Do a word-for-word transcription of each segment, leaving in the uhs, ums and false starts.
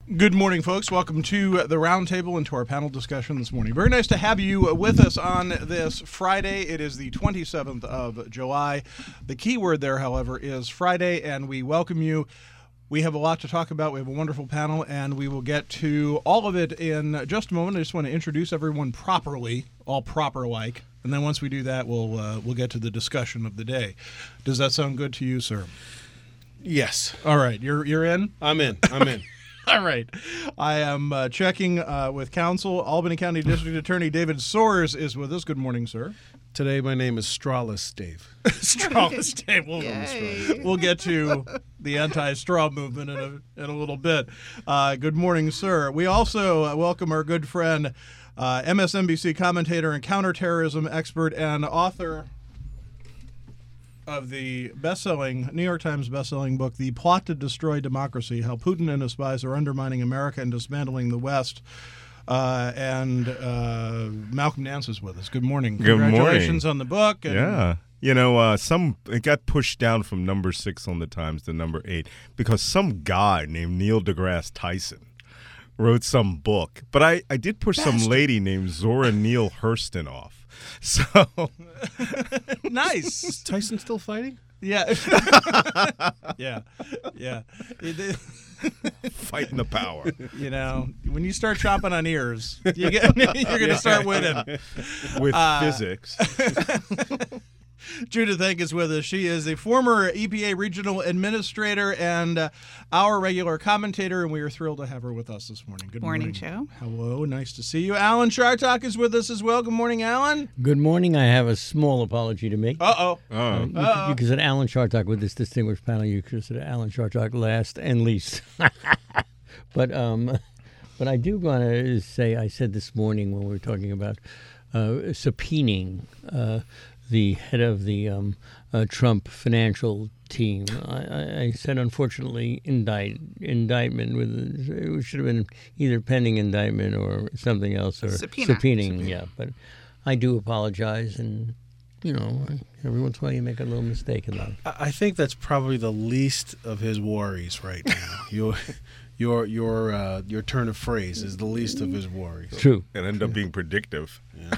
Good morning, folks. Welcome to the Roundtable and to our panel discussion this morning. Very nice to have you with us on this Friday. It is the twenty-seventh of July. The key word there, however, is Friday, and we welcome you. We have a lot to talk about. We have a wonderful panel, and we will get to all of it in just a moment. I just want to introduce everyone properly, all proper-like, and then once we do that, we'll uh, we'll get to the discussion of the day. Does that sound good to you, sir? Yes. All right. You're you're in? I'm in. I'm in. All right. I am uh, checking uh, with counsel. Albany County District Attorney David Soares is with us. Good morning, sir. Today, my name is Strawless Dave. Strawless Dave. We'll, we'll get to the anti-straw movement in a, in a little bit. Uh, good morning, sir. We also uh, welcome our good friend, uh, M S N B C commentator and counterterrorism expert and author of the best-selling, New York Times best-selling book, The Plot to Destroy Democracy, How Putin and His Spies Are Undermining America and Dismantling the West. Uh, and uh, Malcolm Nance is with us. Good morning. Good morning. Congratulations on the book. And yeah. You know, uh, some it got pushed down from number six on the Times to number eight because some guy named Neil deGrasse Tyson wrote some book. But I, I did push Bastard. some lady named Zora Neale Hurston off. So nice. Is Tyson still fighting? Yeah. yeah. Yeah. Fighting the power. You know, when you start chopping on ears, you get, you're going to start winning. With uh, physics. Judith Enck is with us. She is a former E P A regional administrator and uh, our regular commentator, and we are thrilled to have her with us this morning. Good morning, morning Joe. Hello, nice to see you. Alan Chartock is with us as well. Good morning, Alan. Good morning. I have a small apology to make. Uh-oh. Oh. Uh, you, Uh-oh. you can say Alan Chartock with this distinguished panel. You could say Alan Chartock last and least. but um, but I do want to say, I said this morning when we were talking about uh, subpoenaing uh, the head of the um, uh, Trump financial team. I, I said, unfortunately, indict indictment with it should have been either pending indictment or something else, or Subpoena. subpoenaing. Subpoena. Yeah, but I do apologize, and you know, every once in a while you make a little mistake in life. I think that's probably the least of his worries right now. your your your uh, your turn of phrase is the least of his worries. True. And end up being predictive. Yeah.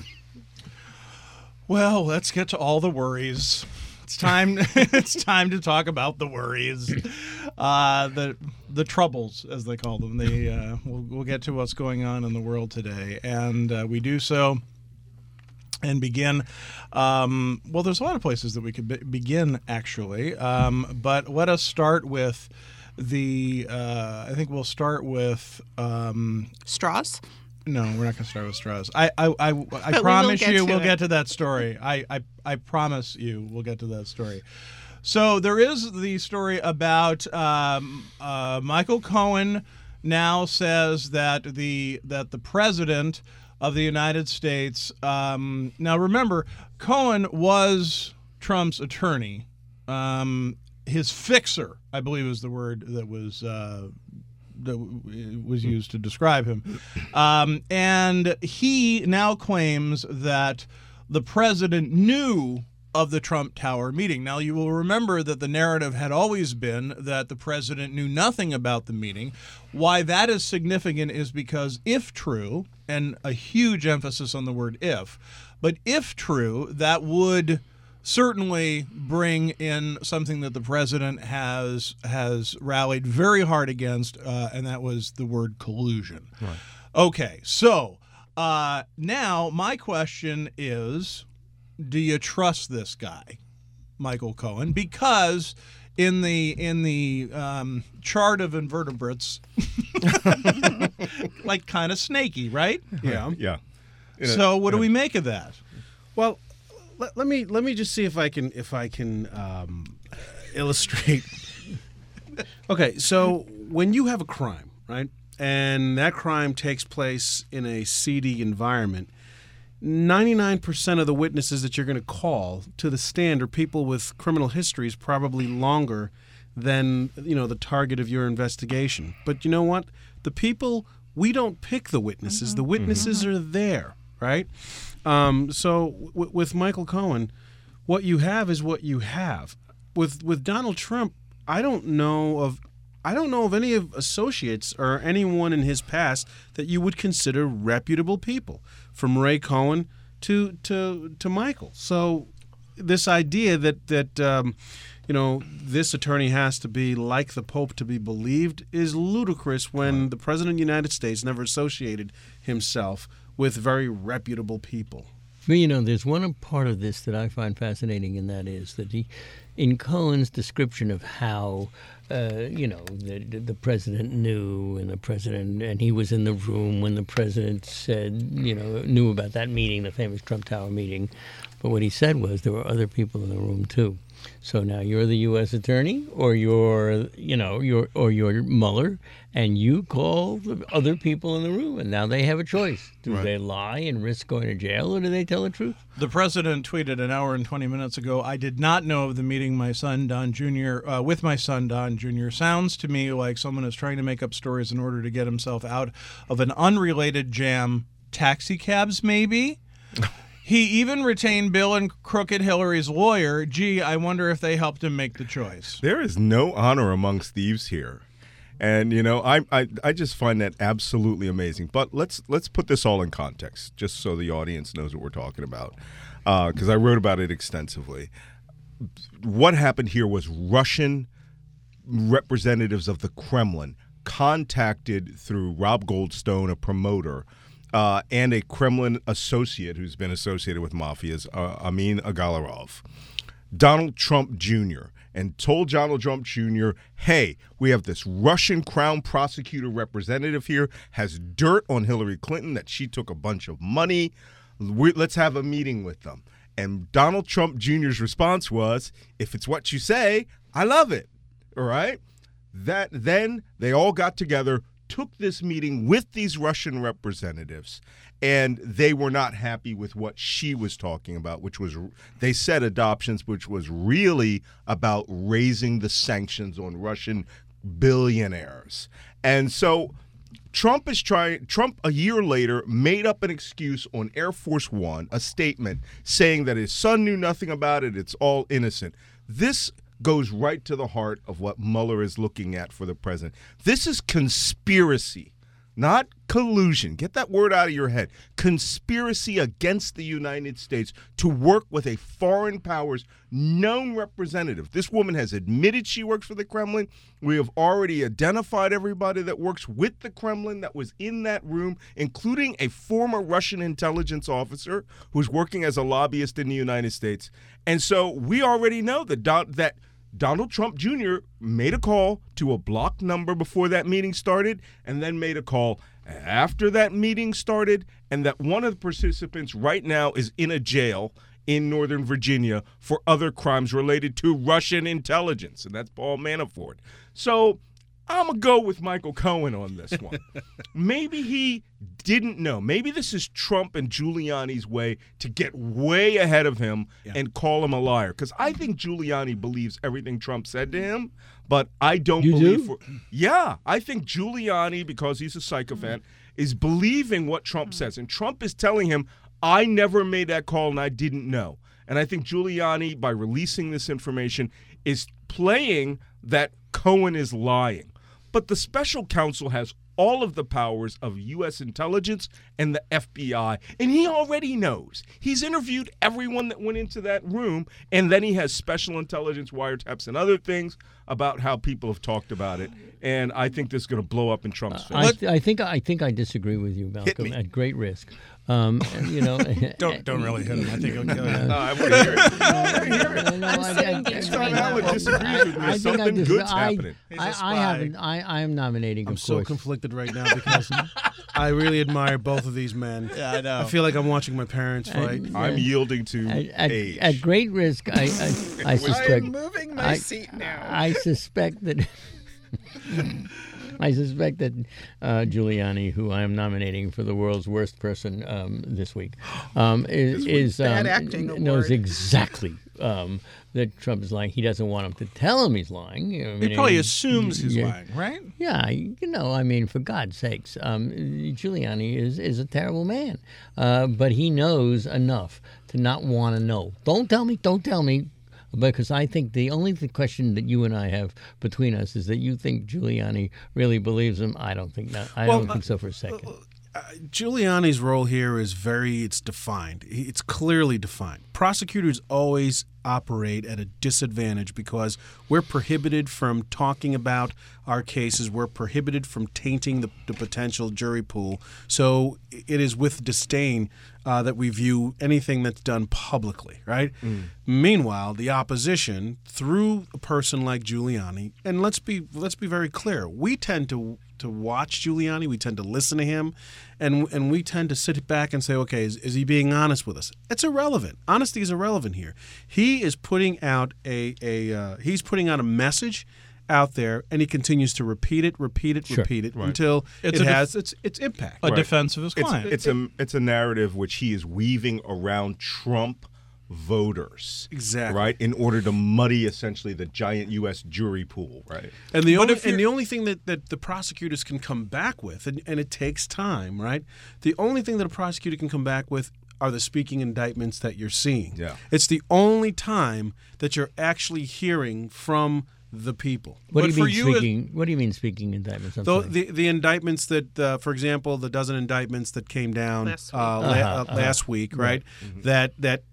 Well, let's get to all the worries. It's time. It's time to talk about the worries, uh, the the troubles, as they call them. The uh, we'll, we'll get to what's going on in the world today, and uh, we do so and begin. Um, well, there's a lot of places that we could be- begin, actually, um, but let us start with the. Uh, I think we'll start with. Um, Straws? No, we're not going to start with straws. I, I, I, I we promise will get you, to we'll it. get to that story. I, I, I promise you, we'll get to that story. So there is the story about um, uh, Michael Cohen now says that the that the president of the United States. Um, now remember, Cohen was Trump's attorney. Um, his fixer, I believe, is the word that was. Uh, that was used to describe him. Um, and he now claims that the president knew of the Trump Tower meeting. Now, you will remember that the narrative had always been that the president knew nothing about the meeting. Why that is significant is because if true, and a huge emphasis on the word if, but if true, that would certainly bring in something that the president has has rallied very hard against, uh, and that was the word collusion. Right. Okay, so uh, now my question is, do you trust this guy, Michael Cohen? Because in the in the um, chart of invertebrates, like kind of snaky, right? Yeah. Yeah. In a- So what do in a- we make of that? Well, let, let me let me just see if I can if I can um, illustrate. Okay, so when you have a crime, right, and that crime takes place in a seedy environment, ninety-nine percent of the witnesses that you're going to call to the stand are people with criminal histories probably longer than, you know, the target of your investigation. But you know what? The people, we don't pick the witnesses. Mm-hmm. The witnesses mm-hmm. are there, right? Um, so w- with Michael Cohen, what you have is what you have. With with Donald Trump, I don't know of I don't know of any of associates or anyone in his past that you would consider reputable people, from Ray Cohen to to to Michael. So this idea that that um, you know this attorney has to be like the Pope to be believed is ludicrous when the President of the United States never associated himself with very reputable people. Well, you know, there's one part of this that I find fascinating, and that is that he, in Cohen's description of how, uh, you know, the, the president knew, and the president, and he was in the room when the president said, you know, knew about that meeting, the famous Trump Tower meeting. But what he said was there were other people in the room too. So now you're the U S attorney, or you're, you know, you're, or you're Mueller, and you call the other people in the room, and now they have a choice. Do Right. they lie and risk going to jail, or do they tell the truth? The president tweeted an hour and twenty minutes ago, I did not know of the meeting my son Don Junior Uh, with my son Don Junior Sounds to me like someone is trying to make up stories in order to get himself out of an unrelated jam. Taxi cabs, maybe? He even retained Bill and Crooked Hillary's lawyer. Gee, I wonder if they helped him make the choice. There is no honor amongst thieves here. And you know, I, I I just find that absolutely amazing. But let's let's put this all in context, just so the audience knows what we're talking about, because I wrote about it extensively. What happened here was Russian representatives of the Kremlin contacted through Rob Goldstone, a promoter, uh, and a Kremlin associate who's been associated with mafias, uh, Amin Agalarov, Donald Trump Junior, and told Donald Trump Junior, hey, we have this Russian Crown prosecutor representative here, has dirt on Hillary Clinton that she took a bunch of money. We, let's have a meeting with them. And Donald Trump Junior's response was, if it's what you say, I love it. All right? That then they all got together, took this meeting with these Russian representatives, and they were not happy with what she was talking about, which was, they said adoptions, which was really about raising the sanctions on Russian billionaires. And so Trump is trying, Trump a year later made up an excuse on Air Force One, a statement saying that his son knew nothing about it, it's all innocent. This goes right to the heart of what Mueller is looking at for the president. This is conspiracy, not collusion. Get that word out of your head. Conspiracy against the United States to work with a foreign power's known representative. This woman has admitted she works for the Kremlin. We have already identified everybody that works with the Kremlin that was in that room, including a former Russian intelligence officer who's working as a lobbyist in the United States. And so we already know that Don- that Donald Trump Junior made a call to a blocked number before that meeting started, and then made a call after that meeting started, and that one of the participants right now is in a jail in Northern Virginia for other crimes related to Russian intelligence, and that's Paul Manafort. So I'm going to go with Michael Cohen on this one. Maybe he didn't know. Maybe this is Trump and Giuliani's way to get way ahead of him yeah. and call him a liar. Because I think Giuliani believes everything Trump said to him, but I don't you believe... Do? For, yeah, I think Giuliani, because he's a psychopath, is believing what Trump says. And Trump is telling him, I never made that call and I didn't know. And I think Giuliani, by releasing this information, is playing that Cohen is lying. But the special counsel has all of the powers of U S intelligence and the F B I, and he already knows. He's interviewed everyone that went into that room, and then he has special intelligence wiretaps and other things about how people have talked about it. And I think this is going to blow up in Trump's face. I, th- I think I think I disagree with you, Malcolm, at great risk. Um, you know, don't don't really hit him. I think he'll kill you. No, I want to hear it. I want to hear it. No, no, I- I- Next time Alan disagrees with me, I think I something dis- good's I, happening. He's a I, I spy. haven't. I, I am nominating. I'm of so course. conflicted right now because I really admire both of these men. Yeah, I know. I feel like I'm watching my parents fight. And- I'm yielding to At, at, age. at great risk, I I, I I suspect. am moving my I, seat now. I suspect that. I suspect that uh, Giuliani, who I am nominating for the world's worst person um, this week, um, is, is Bad um, acting knows award. exactly um, that Trump is lying. He doesn't want him to tell him he's lying. You know, I He mean, probably I mean, assumes he's yeah. lying, right? Yeah, you know, I mean, for God's sakes, um, Giuliani is, is a terrible man, uh, but he knows enough to not want to know. Don't tell me, don't tell me. because I think the only th- question that you and I have between us is that you think Giuliani really believes him. I don't think that. I Well, don't uh, think so for a second. Uh, Giuliani's role here is very, it's defined. It's clearly defined. Prosecutors always operate at a disadvantage because we're prohibited from talking about our cases. We're prohibited from tainting the, the potential jury pool. So it is with disdain uh, that we view anything that's done publicly, right? Mm. Meanwhile, the opposition, through a person like Giuliani, and let's be let's be very clear, we tend to to watch Giuliani, we tend to listen to him, and and we tend to sit back and say, okay, is, is he being honest with us? It's irrelevant. Honesty is irrelevant here. He is putting out a a uh, he's putting out a message out there, and he continues to repeat it, repeat it, Sure. repeat it Right. until It's it a def- has its its impact. A defense of his It's, client. it's a it's a narrative which he is weaving around Trump voters, Exactly. right, in order to muddy essentially the giant U S jury pool, right? And the But only if and you're- the only thing that, that the prosecutors can come back with, and, and it takes time, right? The only thing that a prosecutor can come back with are the speaking indictments that you're seeing. Yeah. It's the only time that you're actually hearing from the people. What But do for you mean you as- speaking? What do you mean speaking indictments? I'm The, sorry. the the indictments that, uh, for example, the dozen indictments that came down Last uh, week. la- Uh-huh, uh, last week, right? That that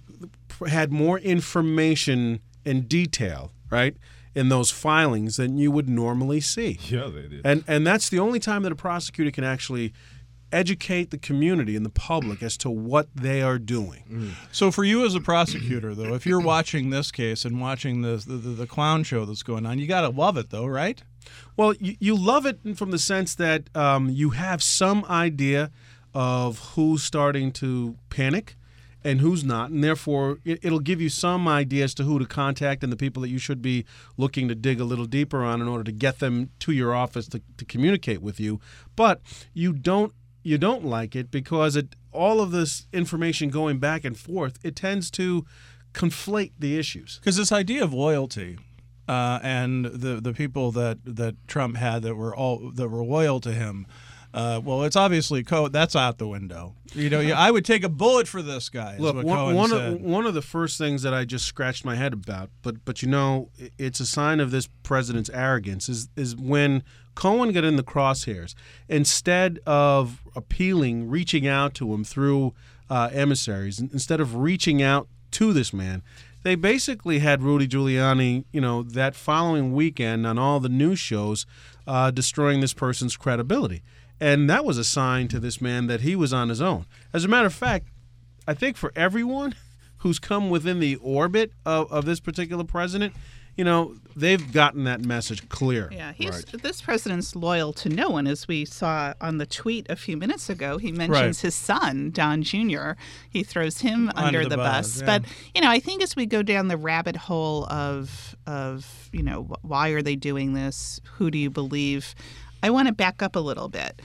had more information and detail, right, in those filings than you would normally see. Yeah, they did. And and that's the only time that a prosecutor can actually educate the community and the public as to what they are doing. So for you as a prosecutor, though, if you're watching this case and watching this, the, the, the clown show that's going on, you got to love it, though, right? Well, you, you love it from the sense that um, you have some idea of who's starting to panic and who's not, and therefore it, it'll give you some idea as to who to contact and the people that you should be looking to dig a little deeper on in order to get them to your office to, to communicate with you. But you don't you don't like it because it all of this information going back and forth, it tends to conflate the issues. Because this idea of loyalty uh, and the the people that, that Trump had that were all that were loyal to him, uh, well, it's obviously co- that's out the window. You know, I would take a bullet for this guy. Is Look, what one, Cohen one said. of one of the first things that I just scratched my head about, but but you know, i- it's a sign of this president's arrogance is is when Cohen got in the crosshairs. Instead of appealing, reaching out to him through uh, emissaries, instead of reaching out to this man, they basically had Rudy Giuliani, you know, that following weekend on all the news shows, uh, destroying this person's credibility. And that was a sign to this man that he was on his own. As a matter of fact, I think for everyone who's come within the orbit of, of this particular president, you know, they've gotten that message clear. Yeah, he's Right. this president's loyal to no one, as we saw on the tweet a few minutes ago. He mentions Right. his son, Don Junior He throws him under, the the, bus, bus. yeah. But you know, I think as we go down the rabbit hole of of you know wh- why are they doing this? Who do you believe? I want to back up a little bit.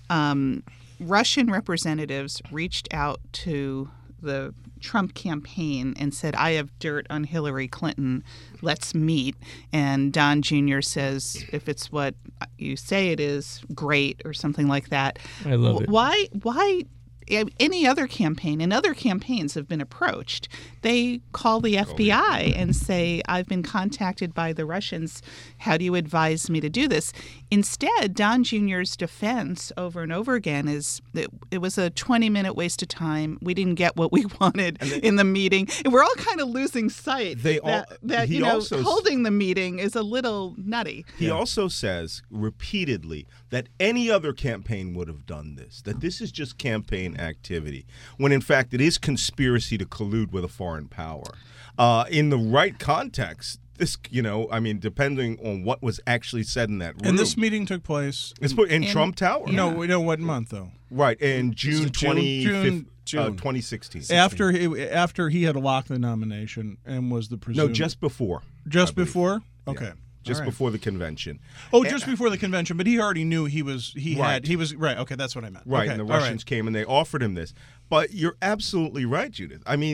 Um, Russian representatives reached out to the Trump campaign and said, I have dirt on Hillary Clinton. Let's meet. And Don Junior says, if it's what you say it is, great, or something like that. I love W- it. Why? Why? Any other campaign and other campaigns have been approached. They call the F B I and say, I've been contacted by the Russians. How do you advise me to do this? Instead, Don Junior's defense over and over again is it, it was a twenty minute waste of time. We didn't get what we wanted in the meeting. And we're all kind of losing sight They all- that, that he you know, also s- holding the meeting is a little nutty. He also says repeatedly that any other campaign would have done this, that this is just campaign activity, when in fact it is conspiracy to collude with a foreign power. Uh, in the right context, this, you know, I mean, depending on what was actually said in that room. And this meeting took place. it's put in, in- Trump Tower. Yeah. No, we know what month though. Right, in June it June? twenty June- June. twenty sixteen. After he after he had locked the nomination and was the No, presumed just before. just I believe. before. Okay. Just All right. before the convention. Oh, just before the convention, but he already knew he was he Right. had he was right. Okay, that's what I meant. Right, Okay, and the all right. Russians came and they offered him this. But you're absolutely right, Judith. I mean,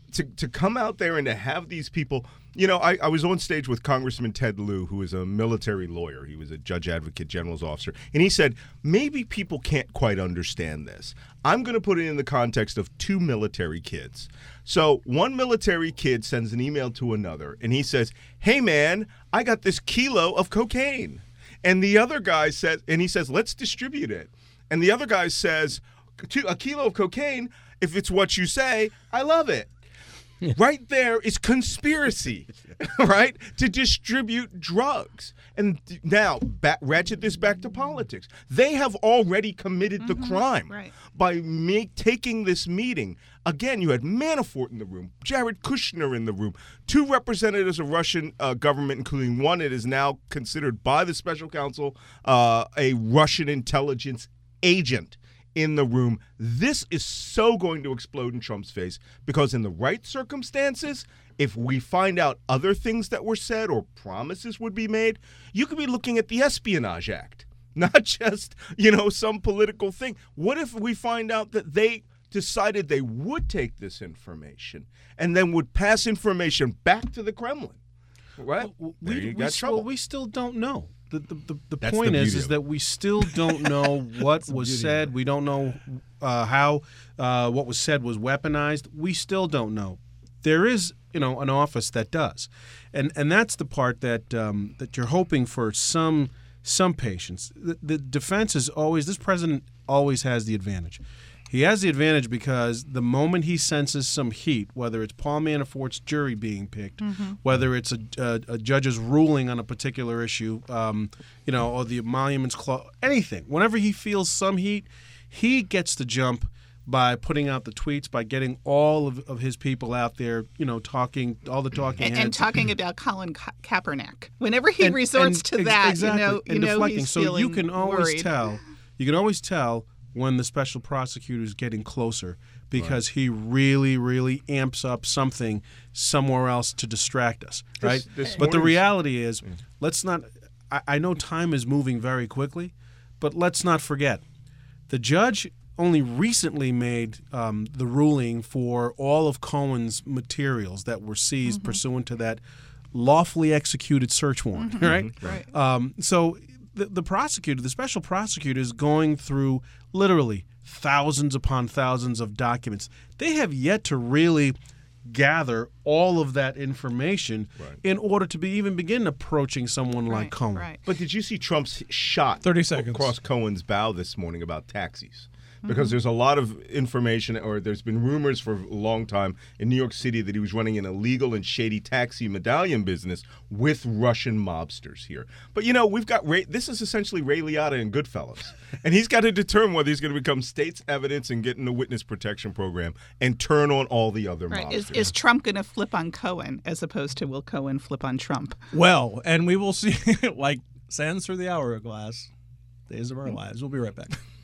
to to come out there and to have these people, you know, I, I was on stage with Congressman Ted Lieu, who is a military lawyer. He was a judge advocate general's officer. And he said, maybe people can't quite understand this. I'm going to put it in the context of two military kids. So one military kid sends an email to another, and he says, hey, man, I got this kilo of cocaine. And the other guy says, and he says, let's distribute it. And the other guy says, a kilo of cocaine, if it's what you say, I love it. Right there is conspiracy, right, to distribute drugs. And now, back, ratchet this back to politics. They have already committed the Mm-hmm. crime Right. by make, taking this meeting. Again, you had Manafort in the room, Jared Kushner in the room, two representatives of Russian uh, government, including one that is now considered by the special counsel uh, a Russian intelligence agent in the room. This is so going to explode in Trump's face because in the right circumstances, if we find out other things that were said or promises would be made, you could be looking at the Espionage Act, not just, you know, some political thing. What if we find out that they decided they would take this information and then would pass information back to the Kremlin? Right? Well, There we, you we, got still, trouble. we still don't know. The, the, the, the That's point the is, beauty is of that it. we still don't know what was beauty of said. We don't know uh, how uh, what was said was weaponized. We still don't know. There is, you know, an office that does, and and that's the part that um, that you're hoping for some some patience. The, the defense is always this president always has the advantage. He has the advantage because the moment he senses some heat, whether it's Paul Manafort's jury being picked, Mm-hmm. whether it's a, a, a judge's ruling on a particular issue, um, you know, or the emoluments clause, anything, whenever he feels some heat, he gets to jump by putting out the tweets, by getting all of, of his people out there, you know, talking, all the talking And, heads. and talking about Colin Ka- Kaepernick. Whenever he And- resorts and to ex- that, exactly, you know, you and know deflecting. he's so feeling you can always worried. tell. You can always tell when the special prosecutor is getting closer because he really, really amps up something somewhere else to distract us, right? this but the morning's- reality is, let's not. I, I know time is moving very quickly, but let's not forget, the judge only recently made um, the ruling for all of Cohen's materials that were seized pursuant to that lawfully executed search warrant, right? Right. Um, so the, the prosecutor, the special prosecutor, is going through literally thousands upon thousands of documents. They have yet to really gather all of that information in order to be even begin approaching someone like Right, Cohen. right. But did you see Trump's shot thirty seconds. across Cohen's bow this morning about taxis? Because there's a lot of information, or there's been rumors for a long time in New York City that he was running an illegal and shady taxi medallion business with Russian mobsters here. But, you know, we've got Ray, this is essentially Ray Liotta and Goodfellas. And he's got to determine whether he's going to become state's evidence and get in the witness protection program and turn on all the other Right. mobsters. Is, is Trump going to flip on Cohen as opposed to will Cohen flip on Trump? Well, and we will see, like sands through the hourglass, days of our lives. We'll be right back.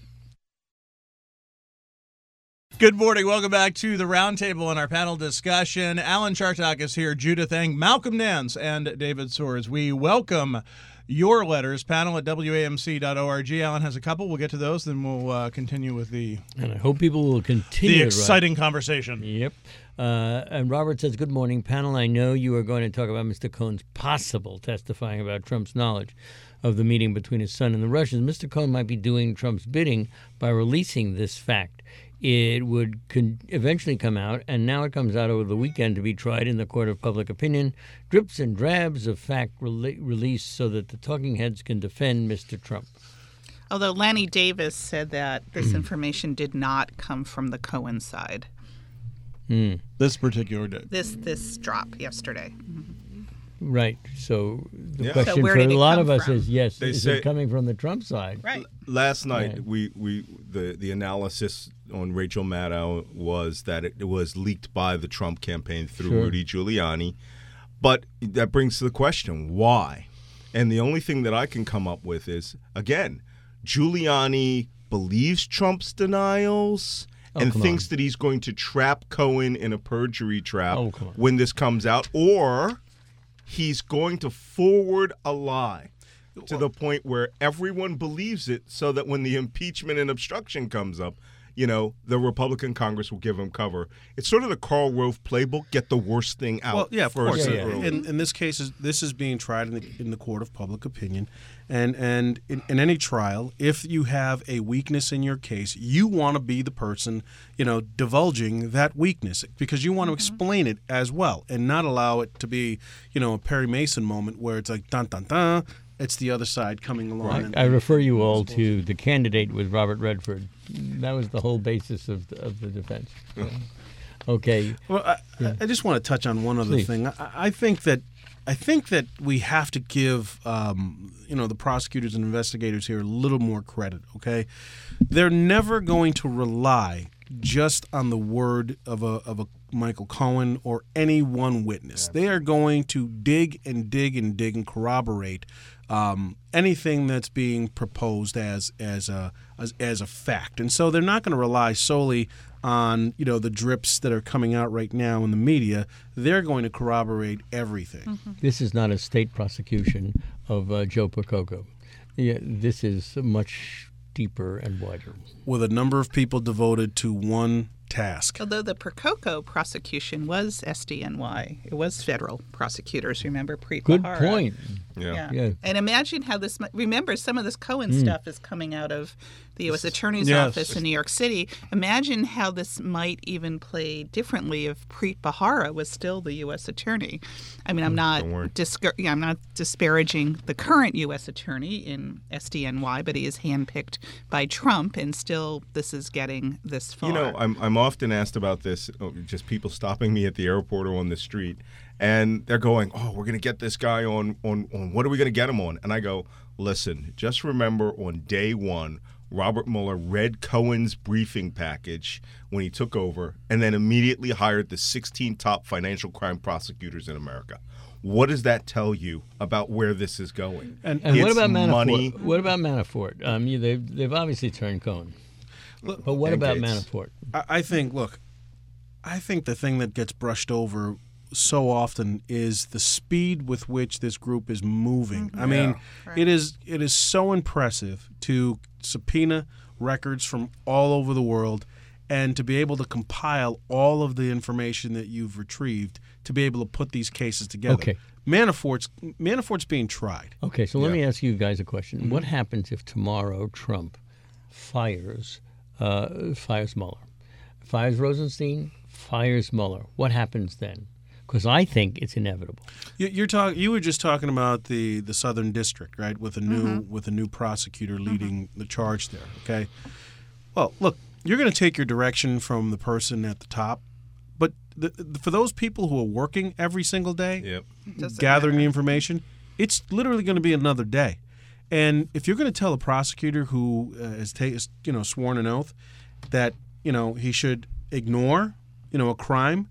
Good morning. Welcome back to the Roundtable and our panel discussion. Alan Chartock is here, Judith Eng, Malcolm Nance, and David Soares. We welcome your letters, panel at W A M C dot org. Alan has a couple. We'll get to those, then we'll uh, continue with the, And I hope people will continue the to write. exciting conversation. Yep. Uh, and Robert says, good morning, panel. I know you are going to talk about Mister Cohen's possible testifying about Trump's knowledge of the meeting between his son and the Russians. Mister Cohen might be doing Trump's bidding by releasing this fact. It would con- eventually come out, and now it comes out over the weekend to be tried in the court of public opinion. Drips and drabs of fact rele- released so that the talking heads can defend Mister Trump. Although Lanny Davis said that this information did not come from the Cohen side. Mm. This particular day. This this drop yesterday. Right. So the Yeah. question So where for a did it lot come of us from? is, yes, They is say- it coming from the Trump side? Right. Last night, Right. we, we the the analysis on Rachel Maddow was that it, it was leaked by the Trump campaign through Sure. Rudy Giuliani. But that brings to the question, why? And the only thing that I can come up with is, again, Giuliani believes Trump's denials Oh, and come thinks on. that he's going to trap Cohen in a perjury trap Oh, come on. when this comes out, or he's going to forward a lie to the point where everyone believes it, so that when the impeachment and obstruction comes up, you know, the Republican Congress will give him cover. It's sort of the Karl Rove playbook: get the worst thing out. Well, yeah, of first. course. Yeah, yeah. In, in this case, is this is being tried in the, in the court of public opinion, and and in, in any trial, if you have a weakness in your case, you want to be the person, you know, divulging that weakness because you want to explain it as well, and not allow it to be, you know, a Perry Mason moment where it's like dun dun dun. It's the other side coming along. I, and, I refer you all to the candidate with Robert Redford. That was the whole basis of the, of the defense. So, okay. Well, I, I just want to touch on one other Please. thing. I, I think that I think that we have to give um, you know the prosecutors and investigators here a little more credit. Okay, they're never going to rely just on the word of a of a Michael Cohen or any one witness. They are going to dig and dig and dig and corroborate um, anything that's being proposed as as a as, as a fact, and so they're not going to rely solely on you know the drips that are coming out right now in the media. They're going to corroborate everything. This is not a state prosecution of uh, Joe Percoco. Yeah, this is much deeper and wider. With a number of people devoted to one task. Although the Percoco prosecution was S D N Y, it was federal prosecutors. Remember, Preet Good Bharara. point. Yeah. Yeah. Yeah. And imagine how this. mi- Remember, some of this Cohen stuff is coming out of the U S Attorney's Yes. Office in New York City. Imagine how this might even play differently if Preet Bharara was still the U S Attorney. I mean, I'm not Don't worry. discour- yeah, I'm not disparaging the current U S Attorney in S D N Y, but he is handpicked by Trump, and still this is getting this far. You know, I'm I'm often asked about this, oh, just people stopping me at the airport or on the street, and they're going, "Oh, we're going to get this guy on on on what are we going to get him on?" And I go, "Listen, just remember on day one, Robert Mueller read Cohen's briefing package when he took over, and then immediately hired the sixteen top financial crime prosecutors in America. What does that tell you about where this is going? And- And what It's about Manafort? money. What about Manafort? Um, you, they've they've obviously turned Cohen, but what and about Gates. Manafort? I, I think, look, I think the thing that gets brushed over so often is the speed with which this group is moving. I mean, Right. it is it is so impressive to subpoena records from all over the world and to be able to compile all of the information that you've retrieved to be able to put these cases together. Okay. Manafort's Manafort's being tried. Okay, so let Yeah. me ask you guys a question. Mm-hmm. What happens if tomorrow Trump fires uh, fires Mueller, fires Rosenstein, fires Mueller? What happens then? Because I think it's inevitable. You, you're talking. You were just talking about the, the Southern District, right? With a new with a new prosecutor leading the charge there. Okay. Well, look, you're going to take your direction from the person at the top, but the, the, for those people who are working every single day, Yep. Doesn't gathering matter. the information, it's literally going to be another day. And if you're going to tell a prosecutor who uh, has ta- you know sworn an oath that you know he should ignore you know a crime.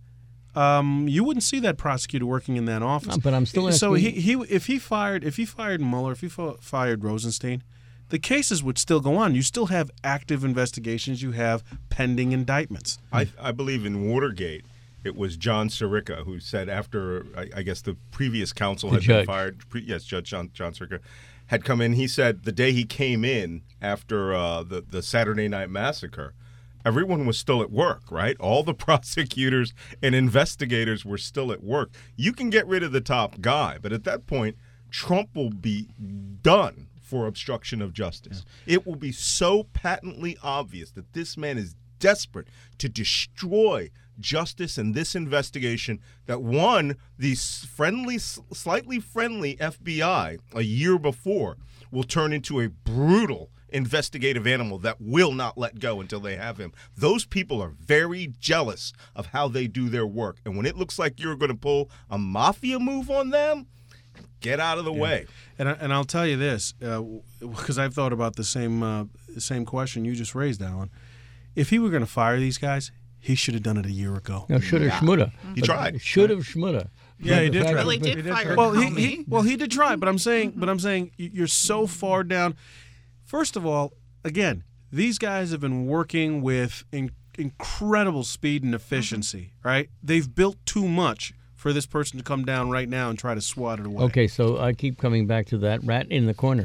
Um, you wouldn't see that prosecutor working in that office. Uh, but I'm still so he, asking- he if he fired if he fired Mueller, if he fi- fired Rosenstein, the cases would still go on. You still have active investigations. You have pending indictments. I, I believe in Watergate, it was John Sirica who said after, I, I guess, the previous counsel The had judge. been fired. Pre, yes, Judge John, John Sirica had come in. He said the day he came in after uh, the, the Saturday Night Massacre, everyone was still at work, right? All the prosecutors and investigators were still at work. You can get rid of the top guy, but at that point, Trump will be done for obstruction of justice. It will be so patently obvious that this man is desperate to destroy justice in this investigation that one, the s- friendly, s- slightly friendly F B I a year before will turn into a brutal investigative animal that will not let go until they have him. Those people are very jealous of how they do their work. And when it looks like you're going to pull a mafia move on them, get out of the way. And I, and I'll tell you this, because I've thought about the same uh, same question you just raised, Alan. If he were going to fire these guys, he should have done it a year ago. No, shoulda, schmulda. He tried. Should have, schmulda. Yeah, he did try. Well, he But did he did fire try. Well, he, Comey. he well he did try, but I'm saying, but I'm saying y- you're so far down. First of all, again, these guys have been working with in, incredible speed and efficiency, right? They've built too much for this person to come down right now and try to swat it away. Okay, so I keep coming back to that rat in the corner.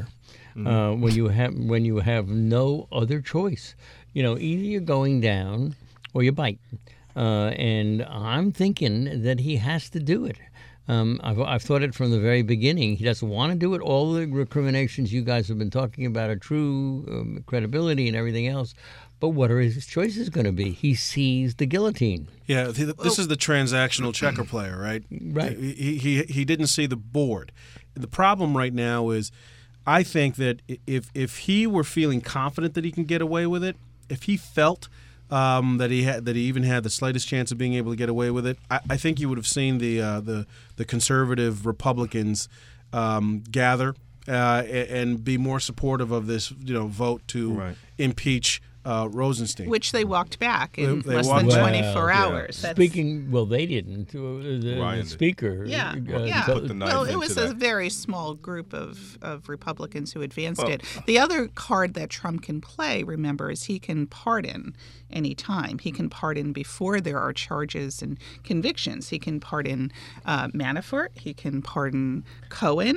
uh, when you have when you have no other choice. You know, either you're going down or you bite. Uh, and I'm thinking that he has to do it. Um, I've, I've thought it from the very beginning. He doesn't want to do it. All the recriminations you guys have been talking about are true, um, credibility and everything else. But what are his choices going to be? He sees the guillotine. Yeah, th- this is the transactional checker player, right? Right. He, he he didn't see the board. The problem right now is, I think that if if he were feeling confident that he can get away with it, if he felt Um, that he had, that he even had the slightest chance of being able to get away with it, I, I think you would have seen the uh, the the conservative Republicans um, gather uh, and be more supportive of this, you know, vote to Right. impeach uh, Rosenstein. Which they walked back in They- they less walked than back. twenty-four Well, yeah. hours. That's- Speaking, well, they didn't. Uh, The, Ryan the did. speaker. Yeah, uh, yeah. so- Put the knife Well, it into was a that. very small group of, of Republicans who advanced Well- it. The other card that Trump can play, remember, is he can pardon any time. He can pardon before there are charges and convictions. He can pardon uh, Manafort. He can pardon Cohen.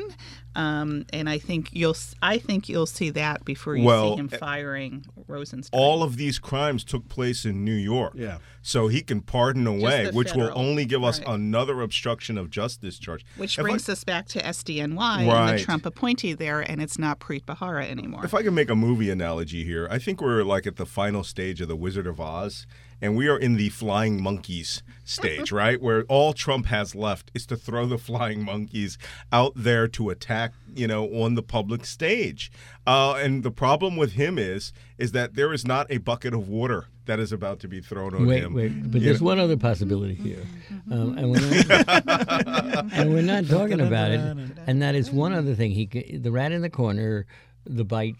Um, and I think you'll I think you'll see that before you Well, see him eh, firing Rosenstein. All of these crimes took place in New York. Yeah. So he can pardon away, the which will federal, only give us right. another obstruction of justice charge. Which If I- brings us back to S D N Y and Right. the Trump appointee there, and it's not Preet Bharara anymore. If I can make a movie analogy here, I think we're like at the final stage of The Wizard of Oz, and we are in the flying monkeys stage, right? Where all Trump has left is to throw the flying monkeys out there to attack, you know, on the public stage. Uh, and the problem with him is, is that there is not a bucket of water that is about to be thrown on Wait, him. wait, but You there's know? one other possibility here, um, and, we're not, and we're not talking about it. And that is one other thing: he, ca- the rat in the corner, the bite,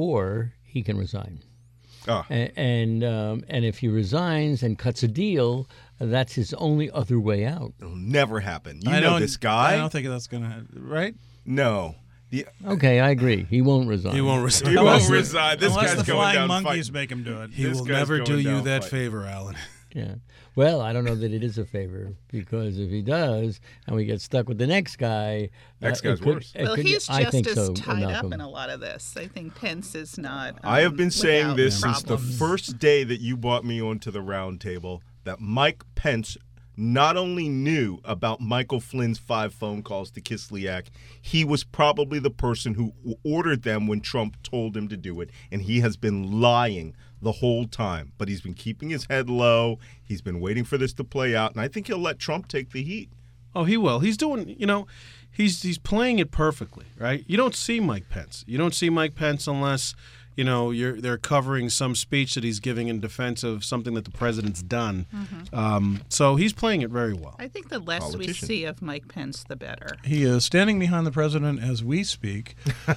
or he can resign. Ah. A- And um, and if he resigns and cuts a deal, that's his only other way out. It'll never happen. You I know don't- this guy? I don't think that's going to happen, right? No. The, Okay, I agree. He won't resign. he won't resign. he Unless won't the- resign. This Unless guy's the going flying down monkeys fighting. make him do it. He This will guy's never going do you down that fighting. favor, Alan. Yeah. Well, I don't know that it is a favor because if he does, and we get stuck with the next guy, Next uh, it guy's could- worse. it Well, could- he's I just think as so, tied up Malcolm. in a lot of this. I think Pence is not. Um, I have been saying without this since the problems. first day that you brought me onto the round table that Mike Pence not only knew about Michael Flynn's five phone calls to Kislyak, he was probably the person who ordered them when Trump told him to do it, and he has been lying the whole time. But he's been keeping his head low. He's been waiting for this to play out, and I think he'll let Trump take the heat. Oh, he will. He's doing, you know, he's he's playing it perfectly, right? You don't see Mike Pence. You don't see Mike Pence unless, you know, you're they're covering some speech that he's giving in defense of something that the president's done. Um, so he's playing it very well. I think the less we Politician. see of Mike Pence, the better. He is standing behind the president as we speak.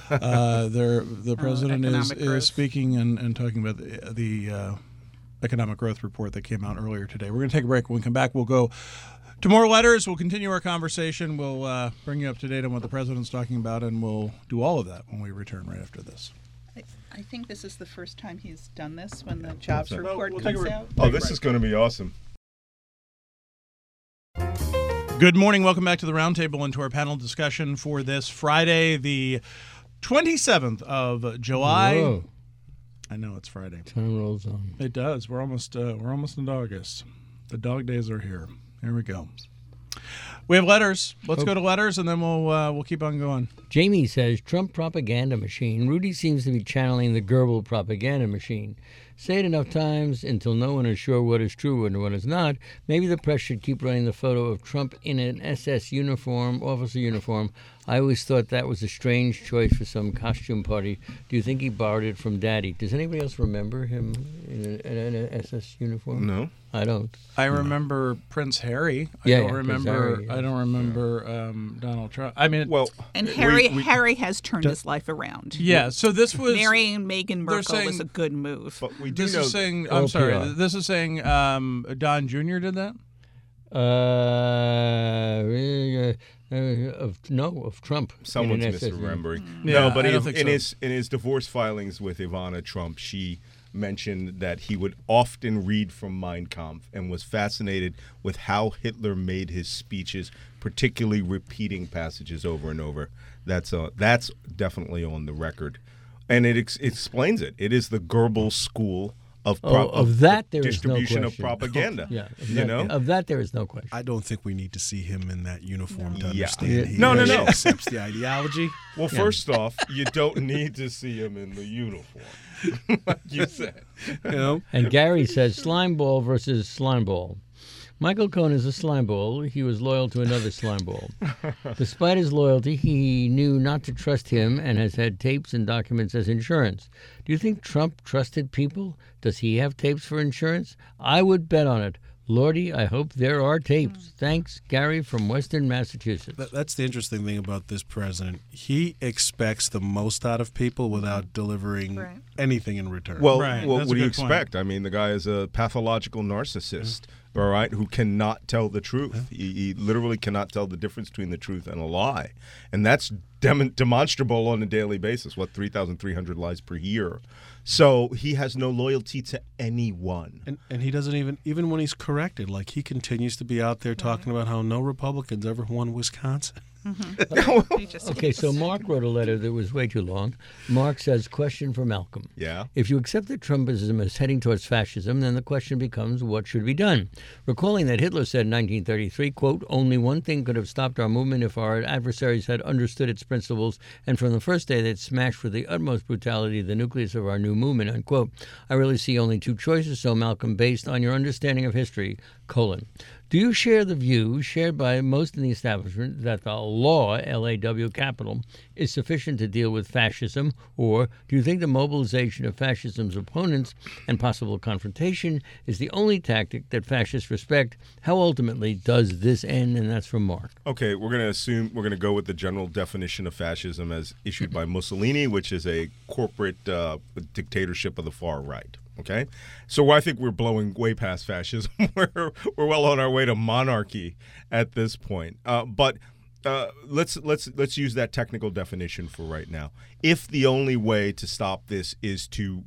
Uh, there, the president is, economic growth. is speaking and, and talking about the, the uh, economic growth report that came out earlier today. We're going to take a break. When we come back, we'll go to more letters. We'll continue our conversation. We'll uh, bring you up to date on what the president's talking about, and we'll do all of that when we return right after this. I, I think this is the first time he's done this when the jobs so. report we'll take a comes re- out. Oh, this is going to be awesome. Good morning. Welcome back to the Roundtable and to our panel discussion for this Friday, the twenty-seventh of July. Whoa, I know it's Friday. time rolls on. It does. We're almost uh, we're almost into August. The dog days are here. Here we go. We have letters. Let's go to letters, and then we'll uh, we'll keep on going. Jamie says, Trump propaganda machine. Rudy seems to be channeling the Goebbels propaganda machine. Say it enough times until no one is sure what is true and what is not. Maybe the press should keep running the photo of Trump in an S S uniform, officer uniform. I always thought that was a strange choice for some costume party. Do you think he borrowed it from Daddy? Does anybody else remember him in, a, in an S S uniform? No. I don't. I remember Prince Harry. I Yeah, don't yeah, Prince remember. Harry, yeah. I don't remember um, Donald Trump. I mean, Well, And we- Harry we- Harry has turned his life around. yeah. So this was Marrying Meghan they're Markle was saying- a good move. But we do This know is saying. All I'm sorry. P R. This is saying um, Don Junior did that. Uh, uh, uh, of no, of Trump. in someone's an S S. misremembering. Yeah, no, but I he, don't think in so. his in his divorce filings with Ivana Trump, she mentioned that he would often read from Mein Kampf and was fascinated with how Hitler made his speeches, particularly repeating passages over and over. That's uh, that's definitely on the record. And it ex- explains it. It is the Goebbels school of, Oh, pro- of that there is no distribution of question. propaganda. Yeah, of you that, know? of that there is no question. I don't think we need to see him in that uniform to Yeah. understand Yeah. he No, no, actually no. accepts the ideology. Well, first off, you don't need to see him in the uniform, like you said. You know, And Gary says slimeball versus slimeball. Michael Cohen is a slimeball. He was loyal to another slimeball. Despite his loyalty, he knew not to trust him and has had tapes and documents as insurance. Do you think Trump trusted people? Does he have tapes for insurance? I would bet on it. Lordy, I hope there are tapes. Thanks, Gary from Western Massachusetts. that, that's the interesting thing about this president. He expects the most out of people without delivering Right. anything in return. Well, Right, well that's what a do you good point. expect? I mean, the guy is a pathological narcissist, all right, who cannot tell the truth. He, he literally cannot tell the difference between the truth and a lie. And that's dem- demonstrable on a daily basis, what, three thousand three hundred lies per year. So he has no loyalty to anyone. And and he doesn't even even when he's corrected, like he continues to be out there talking about how no Republicans ever won Wisconsin. He just Okay, so keeps- Mark wrote a letter that was way too long. Mark says, question for Malcolm. Yeah. If you accept that Trumpism is heading towards fascism, then the question becomes, what should be done? Recalling that Hitler said in nineteen thirty-three, quote, only one thing could have stopped our movement if our adversaries had understood its principles, and from the first day they'd smashed with the utmost brutality the nucleus of our new movement, unquote. I really see only two choices, so Malcolm, based on your understanding of history, colon. Do you share the view shared by most in the establishment that the law, L A W capital, is sufficient to deal with fascism, or do you think the mobilization of fascism's opponents and possible confrontation is the only tactic that fascists respect? How ultimately does this end? And that's from Mark. Okay, we're going to assume we're going to go with the general definition of fascism as issued by Mussolini, which is a corporate uh, dictatorship of the far right. Okay, so I think we're blowing way past fascism. we're we're well on our way to monarchy at this point. Uh, but uh, let's let's let's use that technical definition for right now. If the only way to stop this is to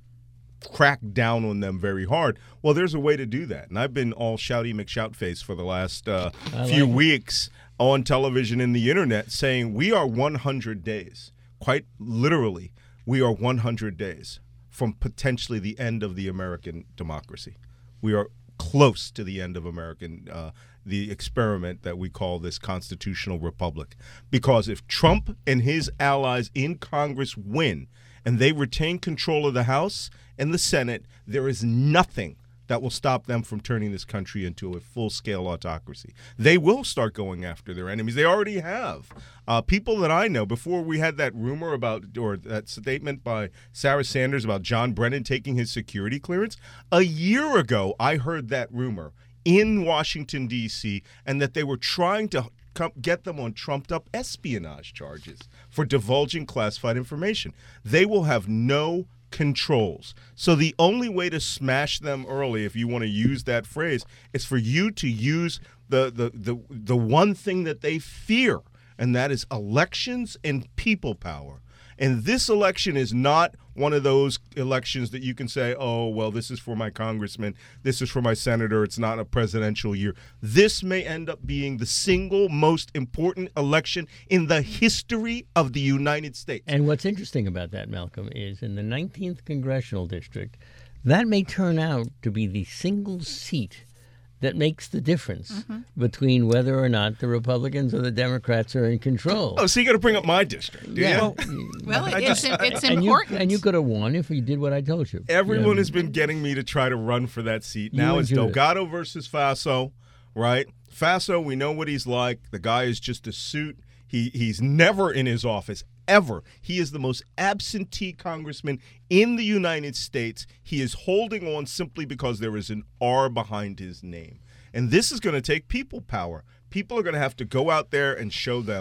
crack down on them very hard, well, there's a way to do that. And I've been all shouty McShoutface for the last uh, I few like it. weeks on television and the internet saying we are one hundred days, quite literally, we are one hundred days from potentially the end of the American democracy. We are close to the end of American, uh, the experiment that we call this constitutional republic. Because if Trump and his allies in Congress win and they retain control of the House and the Senate, there is nothing that will stop them from turning this country into a full-scale autocracy. They will start going after their enemies. They already have. Uh, people that I know, before we had that rumor about, or that statement by Sarah Sanders about John Brennan taking his security clearance, a year ago I heard that rumor in Washington, D C, and that they were trying to come, get them on trumped-up espionage charges for divulging classified information. They will have no controls. So the only way to smash them early, if you want to use that phrase, is for you to use the the the, the one thing that they fear, and that is elections and people power. And this election is not one of those elections that you can say, oh, well, this is for my congressman, this is for my senator, it's not a presidential year. This may end up being the single most important election in the history of the United States. And what's interesting about that, Malcolm, is in the nineteenth Congressional District, that may turn out to be the single seat that makes the difference Mm-hmm. between whether or not the Republicans or the Democrats are in control. Oh, so you got to bring up my district, do you? Well, Well, I it's, just- it's and you, important. and you could have won if you did what I told you. Everyone Yeah. has been getting me to try to run for that seat. You Now and it's Judith. Delgado versus Faso, right? Faso, we know what he's like. The guy is just a suit. He he's never in his office, ever. He is the most absentee congressman in the United States. He is holding on simply because there is an R behind his name. And this is going to take people power. People are going to have to go out there and show them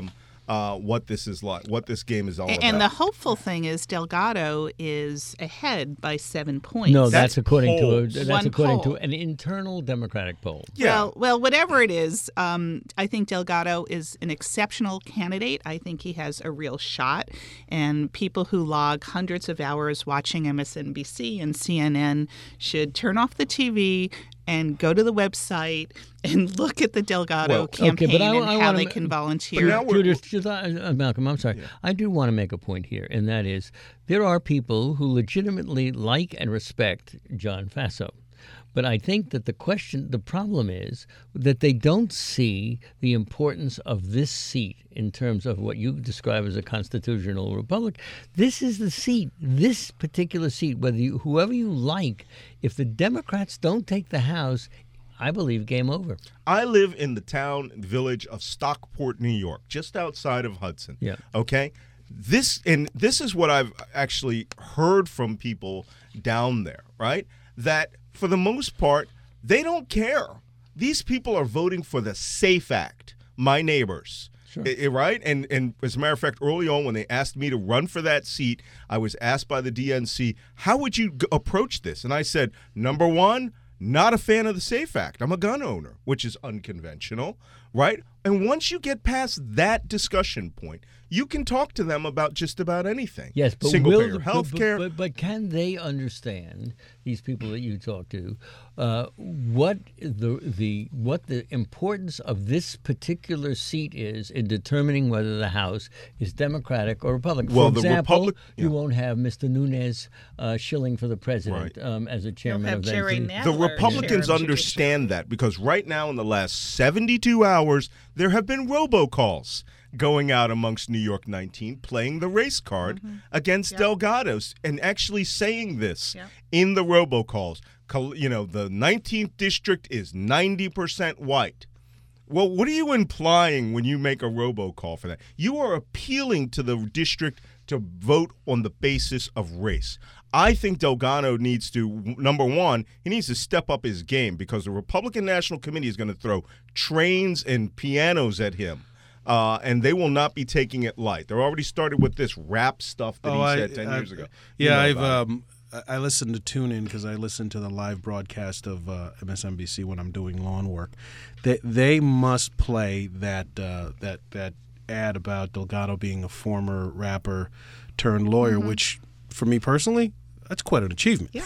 uh, what this is like, what this game is all And, about. and the hopeful thing is Delgado is ahead by seven points. No, that's, That's according polls. to a, that's One according poll. to an internal Democratic poll. yeah. Well, well, whatever it is, um, I think Delgado is an exceptional candidate. I think he has a real shot. And people who log hundreds of hours watching M S N B C and C N N should turn off the T V and go to the website and look at the Delgado Well, okay, campaign but I- and I how wanna they ma- can But volunteer. now we're- Judith, just, uh, uh, Malcolm, I'm sorry. I do want to make a point here, and that is there are people who legitimately like and respect John Faso. But I think that the question, the problem is that they don't see the importance of this seat in terms of what you describe as a constitutional republic. This is the seat, this particular seat, whether you, whoever you like, if the Democrats don't take the House, I believe game over. I live in the town village of Stockport, New York, just outside of Hudson. Yeah. Okay. This and this is what I've actually heard from people down there, right? That for the most part, they don't care. These people are voting for the SAFE Act, my neighbors. Sure. I- I- right? And and as a matter of fact, early on when they asked me to run for that seat, I was asked by the D N C, how would you g- approach this? And I said, number one, not a fan of the SAFE Act. I'm a gun owner, which is unconventional, right? And once you get past that discussion point, you can talk to them about just about anything. Yes, but single will payer the- but- health care. But, but, but can they understand, these people that you talk to, uh, what the the what the importance of this particular seat is in determining whether the House is Democratic or Republican? Well, for the example, Republic- you yeah. won't have Mister Nunez uh, shilling for the president Right. um, as a chairman have of that Jerry seat. Nadler. The Nadler, Republicans chair of understand that because right now in the last seventy-two hours, there have been robocalls going out amongst New York nineteen, playing the race card against Delgado's and actually saying this Yep. in the robocalls. Col- You know, the nineteenth district is ninety percent white. Well, what are you implying when you make a robocall for that? You are appealing to the district to vote on the basis of race. I think Delgado needs to, number one, he needs to step up his game because the Republican National Committee is going to throw trains and pianos at him. Uh, and they will not be taking it light. They're already started with this rap stuff that Oh, he I- said ten I- years ago. You Yeah, know I've about it. um, I I listen to TuneIn because I listen to the live broadcast of uh, M S N B C when I'm doing lawn work. They they must play that uh, that that ad about Delgado being a former rapper turned lawyer, which for me personally, that's quite an achievement. Yeah.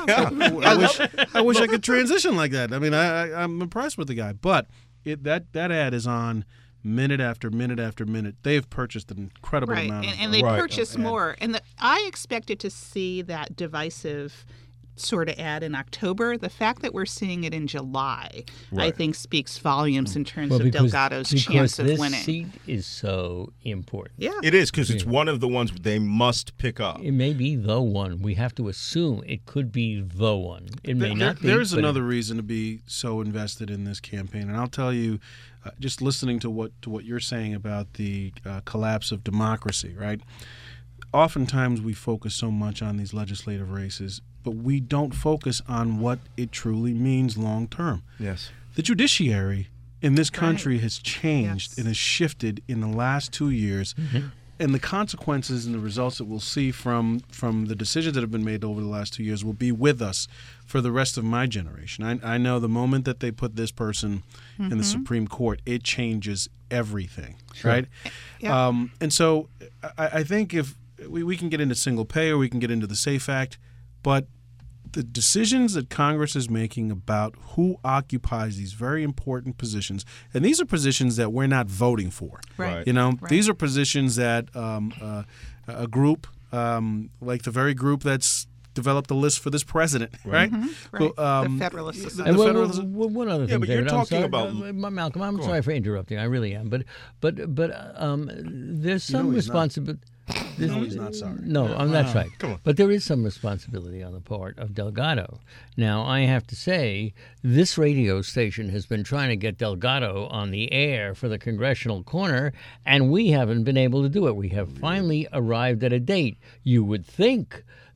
I wish I wish I could transition like that. I mean, I, I I'm impressed with the guy, but it, that that ad is on minute after minute after minute. They have purchased an incredible Right, amount and, of and they Right. purchase of ad. more. And the, I expected to see that divisive sort of ad in October. The fact that we're seeing it in July, I Right. think, speaks volumes in terms Well, of because, Delgado's because chance of this winning. seat is so important. Yeah. It is because it's one of the ones they must pick up. It may be the one. We have to assume it could be the one. It may There- not be. There's but it- another reason to be so invested in this campaign, and I'll tell you, uh, just listening to what to what you're saying about the uh, collapse of democracy, right? Oftentimes we focus so much on these legislative races, but we don't focus on what it truly means long term. Yes. The judiciary in this country has changed Yes. and has shifted in the last two years. And the consequences and the results that we'll see from from the decisions that have been made over the last two years will be with us for the rest of my generation. I, I know the moment that they put this person in the Supreme Court, it changes everything, right? Yeah. Um, and so I, I think if we, we can get into single payer, we can get into the SAFE Act, but the decisions that Congress is making about who occupies these very important positions, and these are positions that we're not voting for. Right. You know, Right. these are positions that um, uh, a group um, like the very group that's developed a list for this president, right? Right. Who, um, the Federalist the- Society. And the well, Federalist- well, one other thing, but you're David, I'm talking sorry, about- uh, Ma- Malcolm. I'm Go sorry on. for interrupting. I really am, but but but um, there's some know he's not. responsibility. No, he's not sorry. No, um, that's right. Come on. But there is some responsibility on the part of Delgado. Now, I have to say, this radio station has been trying to get Delgado on the air for the Congressional Corner, and we haven't been able to do it. We have finally arrived at a date. You would think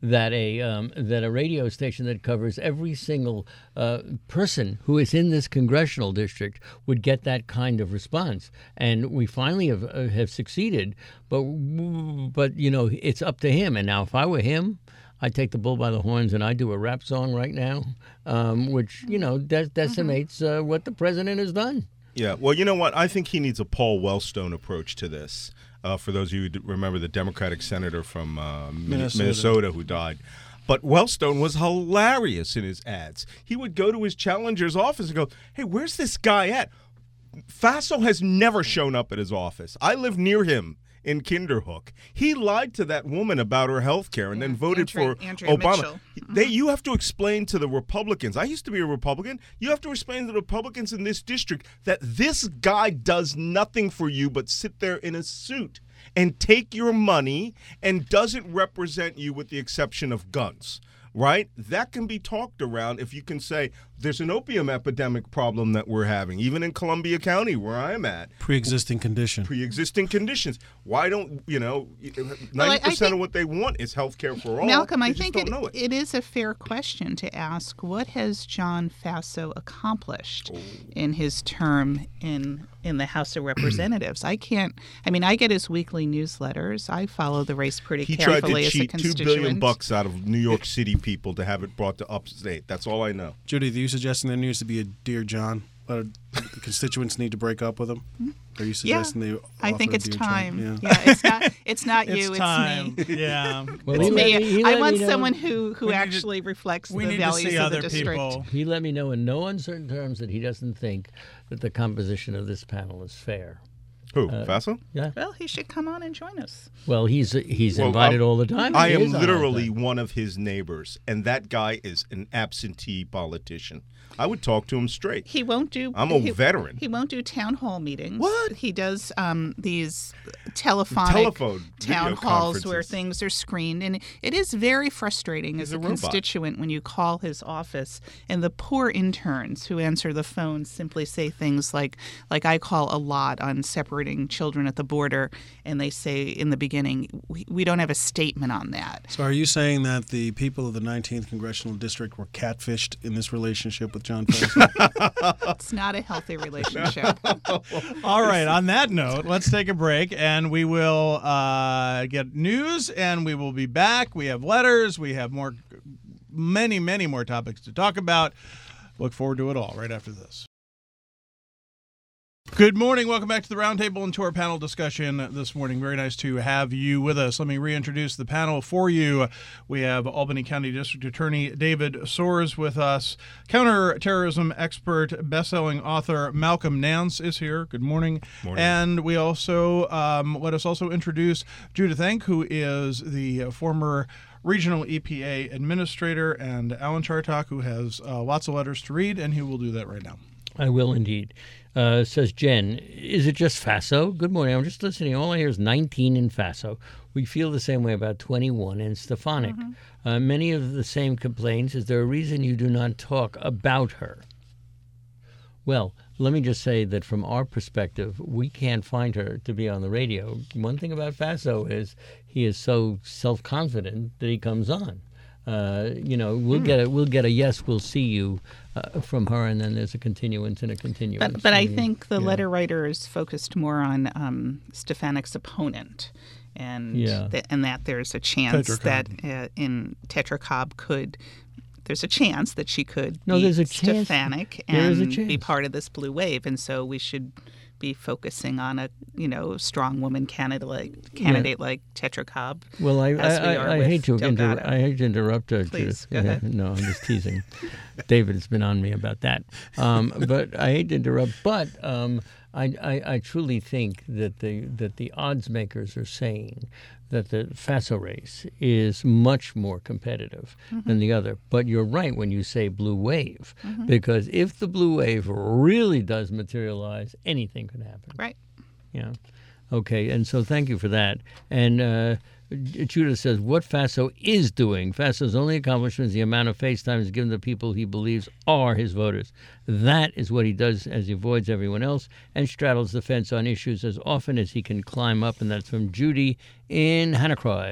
that a um, that a radio station that covers every single uh, person who is in this congressional district would get that kind of response. And we finally have uh, have succeeded. But but you know, it's up to him. And now, if I were him, I'd take the bull by the horns and I'd do a rap song right now, um, which you know de- decimates uh, what the president has done. Yeah, well, you know what? I think he needs a Paul Wellstone approach to this. Uh, for those of you who remember the Democratic senator from uh, Minnesota. Minnesota who died. But Wellstone was hilarious in his ads. He would go to his challenger's office and go, hey, where's this guy at? Faso has never shown up at his office. I live near him in Kinderhook. He lied to that woman about her health care and yeah. then voted Andrea, for Andrea Obama. Mitchell. They, you have to explain to the Republicans. I used to be a Republican. You have to explain to the Republicans in this district that this guy does nothing for you but sit there in a suit and take your money and doesn't represent you with the exception of guns. Right? That can be talked around if you can say there's an opium epidemic problem that we're having, even in Columbia County where I'm at. Pre-existing condition. Pre-existing conditions. Why don't, you know, ninety percent well, I, I think, of what they want is health care for all. Malcolm, they I just think don't it, know it. it is a fair question to ask, what has John Faso accomplished Oh. in his term in in the House of Representatives? I can't, I mean, I get his weekly newsletters. I follow the race pretty He tried carefully to as a cheat constituent. two billion bucks out of New York City people to have it brought to upstate. That's all I know. Judy, are you suggesting there needs to be a Dear John? Let the constituents need to break up with him? Are you suggesting yeah, they I offer think a it's Dear time. John? Yeah. yeah, it's not. It's not It's you. time. It's me. Yeah. Well, It's he let me. me- he I let want me know- someone who, who We need to- actually reflects We the need to values see of other the district. people. He let me know in no uncertain terms that he doesn't think that the composition of this panel is fair. Who? Uh, Faso? Yeah. Well, he should come on and join us. Well, he's he's Well, invited I'm- all the time. I He am is on all the literally time. one of his neighbors, and that guy is an absentee politician. I would talk to him straight. He won't do. I'm a he, veteran. He won't do town hall meetings. What? He does um, these telephonic Telephone town video halls where conferences. things are screened, and it is very frustrating He's as a a, robot. constituent when you call his office and the poor interns who answer the phone simply say things like, like I call a lot on separating children at the border, and they say in the beginning, we, we don't have a statement on that. So are you saying that the people of the nineteenth Congressional District were catfished in this relationship with John Faso? It's not a healthy relationship. All right. On that note, let's take a break, and we will uh, get news, and we will be back. We have letters. We have more, many, many more topics to talk about. Look forward to it all right after this. Good morning. Welcome back to the Roundtable and to our panel discussion this morning. Very nice to have you with us. Let me reintroduce the panel for you. We have Albany County District Attorney David Soares with us. Counterterrorism expert, best-selling author Malcolm Nance is here. Good morning. Morning. And we also, um, let us also introduce Judith Enck, who is the former Regional E P A Administrator, and Alan Chartok, who has uh, lots of letters to read, and he will do that right now. I will indeed. Uh, says Jen, is it just Faso? Good morning. I'm just listening. All I hear is nineteen in Faso. We feel the same way about twenty-one in Stefanik. Mm-hmm. Uh, many of the same complaints. Is there a reason you do not talk about her? Well, let me just say that from our perspective, we can't find her to be on the radio. One thing about Faso is he is so self-confident that he comes on. Uh, you know, we'll Hmm. get a we'll get a yes, we'll see you uh, from her, and then there's a continuance and a continuance. But, but I and, think the yeah. letter writer is focused more on um, Stefanik's opponent, and Yeah. th- and that there's a chance Tetra that uh, in Tetra Cobb could. There's a chance that she could No, beat there's a chance. Stefanik There is a and be chance. part of this blue wave, and so we should be focusing on a you know strong woman candidate like candidate like Tetra Cobb. Well, I as we I, are I, I with hate to inter- Delgado. I hate to interrupt her. Please, Judith. go ahead. No, I'm just teasing. David has been on me about that. Um, but I hate to interrupt. But um, I, I I truly think that the that the odds makers are saying that the Faso race is much more competitive Mm-hmm. than the other. But you're right when you say blue wave, Mm-hmm. because if the blue wave really does materialize, anything could happen. Right. Yeah. Okay, and so thank you for that. And uh, Judah says, what Faso is doing, Faso's only accomplishment is the amount of face time he's given to people he believes are his voters. That is what he does as he avoids everyone else and straddles the fence on issues as often as he can climb up. And that's from Judy in Hannacroy.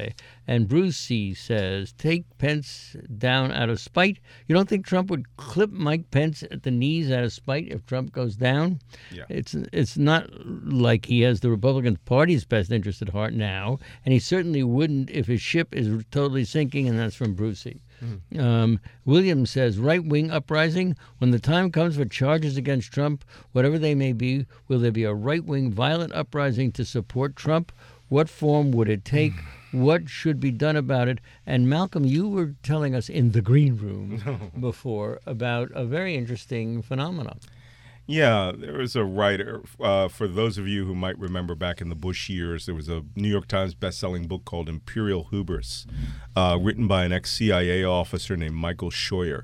And Bruce C. says, take Pence down out of spite. You don't think Trump would clip Mike Pence at the knees out of spite if Trump goes down? Yeah. It's it's not like he has the Republican Party's best interest at heart now, and he certainly wouldn't if his ship is totally sinking, and that's from Brucey. Mm. Um, Williams says, right-wing uprising, when the time comes for charges against Trump, whatever they may be, will there be a right-wing violent uprising to support Trump? What form would it take? What should be done about it? And Malcolm, you were telling us in the green room before about a very interesting phenomenon. Yeah, there was a writer, uh, for those of you who might remember back in the Bush years, there was a New York Times best-selling book called Imperial Hubris, uh, written by an ex-C I A officer named Michael Scheuer.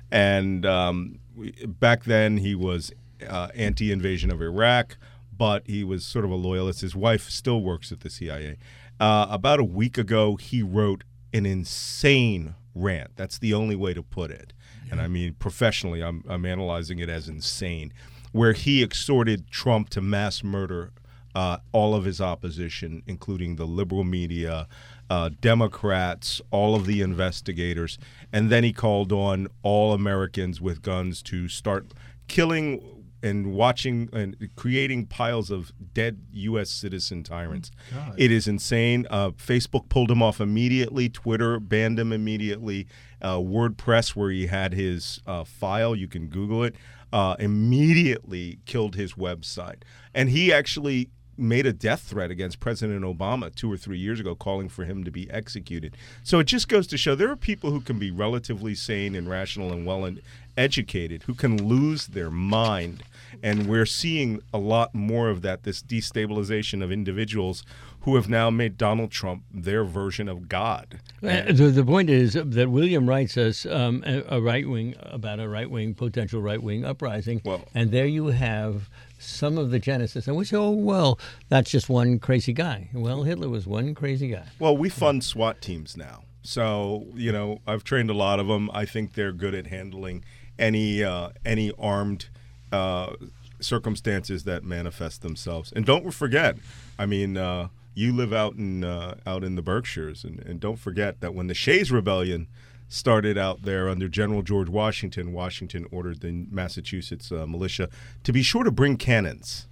And um, we, back then he was uh, anti-invasion of Iraq, but he was sort of a loyalist. His wife still works at the C I A. Uh, about a week ago, he wrote an insane rant. That's the only way to put it. Yeah. And I mean, professionally, I'm, I'm analyzing it as insane, where he exhorted Trump to mass murder uh, all of his opposition, including the liberal media, uh, Democrats, all of the investigators. And then he called on all Americans with guns to start killing and watching and creating piles of dead U S citizen tyrants. Oh, it is insane. Uh, Facebook pulled him off immediately. Twitter banned him immediately. Uh, WordPress, where he had his uh, file, you can Google it, uh, immediately killed his website. And he actually made a death threat against President Obama two or three years ago, calling for him to be executed. So it just goes to show there are people who can be relatively sane and rational and well educated who can lose their mind. And we're seeing a lot more of that, this destabilization of individuals who have now made Donald Trump their version of God. Uh, the, the point is that William writes us um, a, a right wing about a right wing, potential right wing uprising. Well, and there you have some of the genesis. And we say, oh, well, that's just one crazy guy. Well, Hitler was one crazy guy. Well, we fund SWAT teams now. So, you know, I've trained a lot of them. I think they're good at handling any uh, any armed uh, circumstances that manifest themselves. And don't forget, I mean, uh, you live out in uh, out in the Berkshires, and, and don't forget that when the Shays Rebellion started out there under General George Washington, Washington ordered the Massachusetts uh, militia to be sure to bring cannons.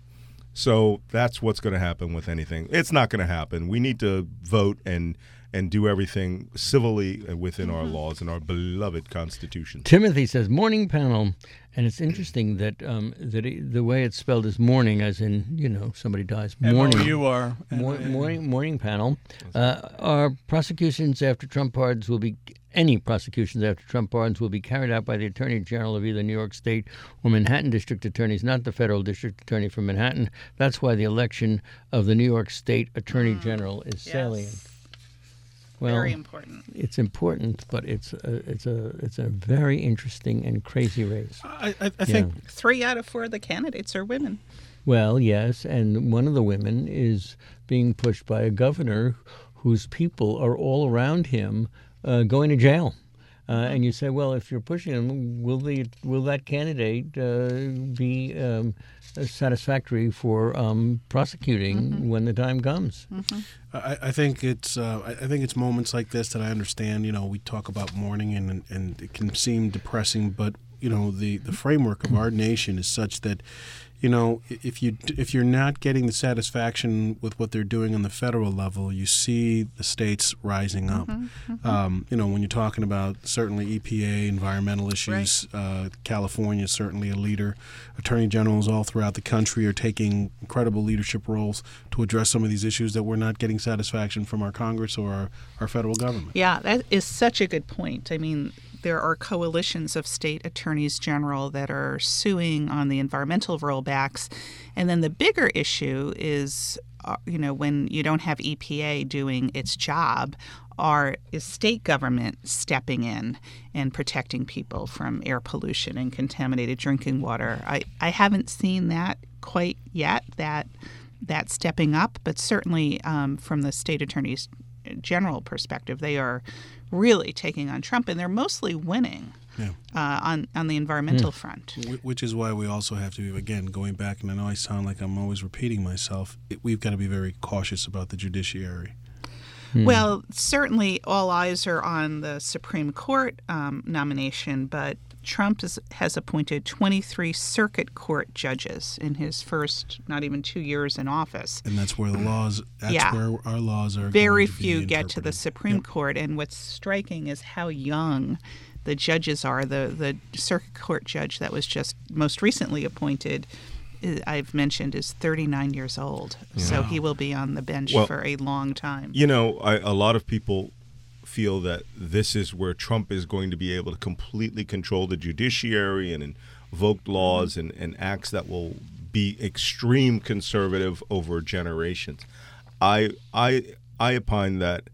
So that's what's going to happen with anything. It's not going to happen. We need to vote and and do everything civilly within mm-hmm. our laws and our beloved Constitution. Timothy says, morning panel. And it's interesting that um, that it, the way it's spelled is morning, as in, you know, somebody dies. Morning. M O U R. Mor- morning, morning panel. Uh, our prosecutions after Trump pardons will be, any prosecutions after Trump pardons will be carried out by the Attorney General of either New York State or Manhattan District Attorneys, not the Federal District Attorney from Manhattan. That's why the election of the New York State Attorney General is yes. salient. Well, very important. It's important, but it's a, it's a it's a very interesting and crazy race. I, I, I think yeah. Three out of four of the candidates are women. Well, yes, and one of the women is being pushed by a governor whose people are all around him uh, going to jail. Uh, and you say, well, if you're pushing him, will the will that candidate uh, be um, satisfactory for um, prosecuting mm-hmm. when the time comes? Mm-hmm. I, I think it's uh, I think it's moments like this that I understand. You know, we talk about mourning, and and it can seem depressing, but you know, the, the framework of our nation is such that, you know, if you if you're not getting the satisfaction with what they're doing on the federal level, you see the states rising up. Mm-hmm, mm-hmm. Um, you know, when you're talking about certainly E P A, environmental issues, right. uh, California is certainly a leader. Attorney generals all throughout the country are taking incredible leadership roles to address some of these issues that we're not getting satisfaction from our Congress or our, our federal government. Yeah, that is such a good point. I mean, there are coalitions of state attorneys general that are suing on the environmental rollbacks. And then the bigger issue is, uh, you know, when you don't have E P A doing its job, are is state government stepping in and protecting people from air pollution and contaminated drinking water. I, I haven't seen that quite yet, that that stepping up, but certainly um, from the state attorneys general perspective, they are really taking on Trump, and they're mostly winning yeah. uh, on on the environmental mm. front. Which is why we also have to, again, going back, and I know I sound like I'm always repeating myself, it, we've got to be very cautious about the judiciary. Well, certainly all eyes are on the Supreme Court um, nomination, but Trump is, has appointed twenty-three circuit court judges in his first not even two years in office. And that's where the laws, that's Yeah. where our laws are Very going to be few get to the interpreted. Supreme Yep. Court, and what's striking is how young the judges are. The the circuit court judge that was just most recently appointed, i- I've mentioned, is thirty-nine years old. So he will be on the bench Well, for a long time. You know, I, a lot of people feel that this is where Trump is going to be able to completely control the judiciary and invoke laws and, and acts that will be extreme conservative over generations. I I I opine that,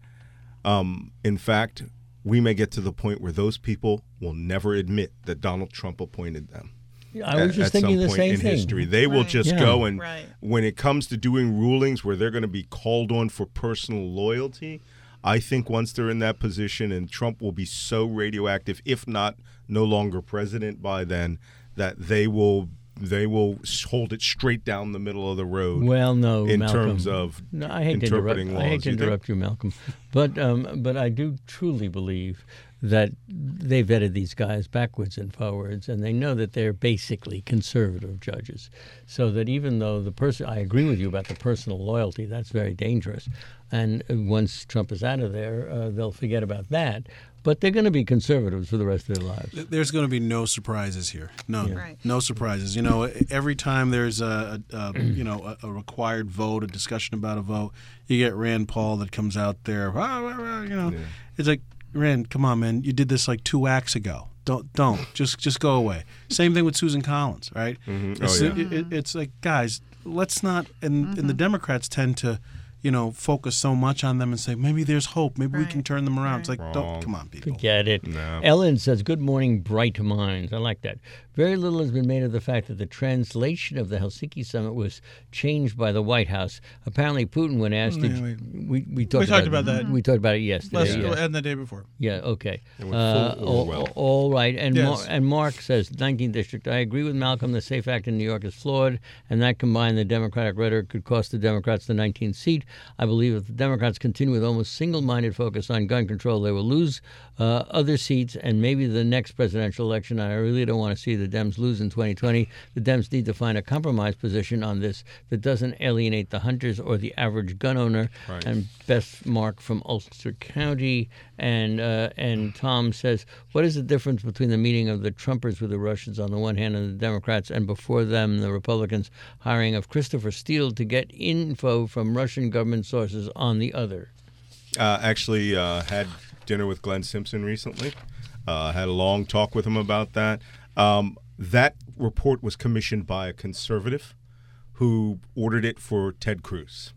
um, in fact, we may get to the point where those people will never admit that Donald Trump appointed them. I was at, just at thinking some the point same in thing. history. They will Right. just Yeah. go and Right. when it comes to doing rulings where they're going to be called on for personal loyalty, I think once they're in that position and Trump will be so radioactive, if not no longer president by then, that they will they will hold it straight down the middle of the road. Well, no, in Malcolm. terms of no, I hate to interrupt. interpreting I hate laws, to you think? interrupt you, Malcolm, but um, but I do truly believe that they vetted these guys backwards and forwards, and they know that they're basically conservative judges. So that even though the person, I agree with you about the personal loyalty, that's very dangerous. And uh, once Trump is out of there, uh, they'll forget about that. But they're going to be conservatives for the rest of their lives. There's going to be no surprises here. None. Right. No surprises. You know, every time there's a, a, a you know a, a required vote, a discussion about a vote, you get Rand Paul that comes out there. "Ah, ah, ah," you know, Yeah. it's like, Rand, come on, man, you did this like two acts ago. Don't don't just just go away. Same thing with Susan Collins, right? Mhm. Oh, It's, yeah. it, it, it's like, guys, let's not. And, and the Democrats tend to, you know, focus so much on them and say maybe there's hope, maybe we can Right. turn them around. It's like, Wrong. don't come on, people. Forget it. No. Ellen says, "Good morning, bright minds." I like that. Very little has been made of the fact that the translation of the Helsinki summit was changed by the White House. Apparently, Putin, when asked, Yeah, did, we- we, we talked, we talked about that. We talked about it yesterday. Last, yeah. and the day before. Yeah, okay. It went full Uh, all, Orwell. all right. And, Yes. Mar- and Mark says, nineteenth District, I agree with Malcolm. The SAFE Act in New York is flawed, and that combined the Democratic rhetoric could cost the Democrats the nineteenth seat. I believe if the Democrats continue with almost single-minded focus on gun control, they will lose uh, other seats and maybe the next presidential election. And I really don't want to see the Dems lose in twenty twenty. The Dems need to find a compromise position on this that doesn't alienate the hunters or the average gun owner. Right. And Beth Mark from Ulster County, and uh, and Tom says, what is the difference between the meeting of the Trumpers with the Russians on the one hand and the Democrats, and before them the Republicans hiring of Christopher Steele to get info from Russian government sources on the other? Uh, actually, uh, had dinner with Glenn Simpson recently. Uh, had a long talk with him about that. Um, that report was commissioned by a conservative who ordered it for Ted Cruz.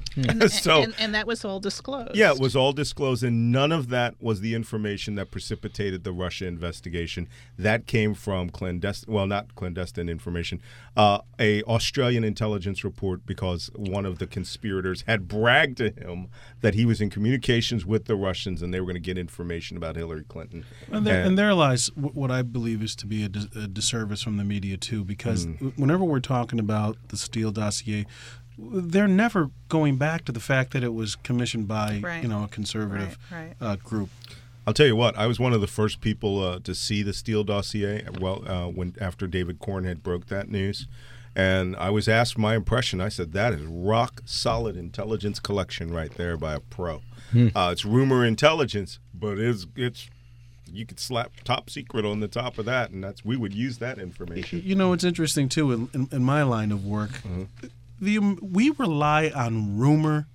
so, and, and that was all disclosed. yeah, it was all disclosed, and none of that was the information that precipitated the Russia investigation. That came from clandestine, well, not clandestine information, uh, a Australian intelligence report, because one of the conspirators had bragged to him that he was in communications with the Russians and they were going to get information about Hillary Clinton. And there, And- and there lies wh- what I believe is to be a, dis- a disservice from the media too, because whenever we're talking about the Steele dossier, they're never going back to the fact that it was commissioned by Right. you know a conservative Right, right. Uh, group. I'll tell you what, I was one of the first people uh, to see the Steele dossier. Well, uh, when after David Cornhead broke that news, and I was asked my impression. I said that is rock solid intelligence collection right there by a pro. Uh, it's rumor intelligence, but it's it's you could slap top secret on the top of that, and that's we would use that information. You know, it's interesting too in, in, in my line of work. The, we rely on rumor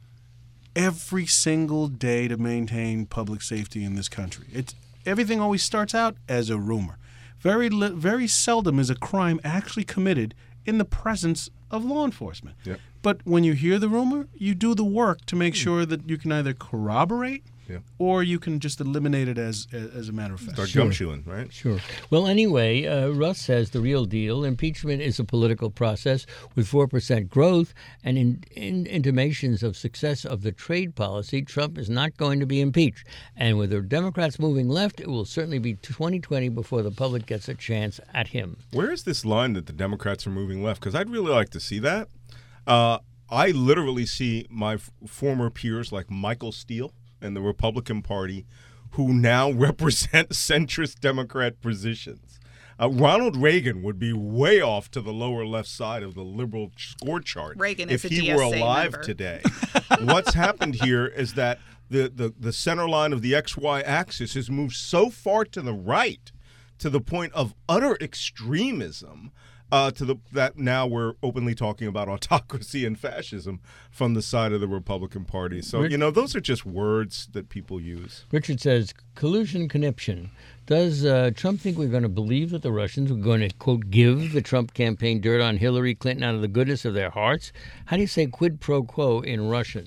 every single day to maintain public safety in this country. It's everything always starts out as a rumor. Very li- very seldom is a crime actually committed in the presence of law enforcement. Yep. But when you hear the rumor, you do the work to make sure that you can either corroborate Yep. or you can just eliminate it as as a matter of fact. Start Sure. gumshoeing, right? Sure. Well, anyway, uh, Russ says the real deal. Impeachment is a political process with four percent growth and in, in intimations of success of the trade policy. Trump is not going to be impeached. And with the Democrats moving left, it will certainly be twenty twenty before the public gets a chance at him. Where is this line that the Democrats are moving left? Because I'd really like to see that. Uh, I literally see my f- former peers like Michael Steele and the Republican Party who now represent centrist Democrat positions. Uh, Ronald Reagan would be way off to the lower left side of the liberal score chart Reagan if is a he D S A were alive member. today. What's happened here is that the, the, the center line of the X Y axis has moved so far to the right to the point of utter extremism uh, to the that now we're openly talking about autocracy and fascism from the side of the Republican Party. So, you know, those are just words that people use. Richard says, collusion, conniption. Does uh, Trump think we're going to believe that the Russians were going to, quote, give the Trump campaign dirt on Hillary Clinton out of the goodness of their hearts? How do you say quid pro quo in Russian?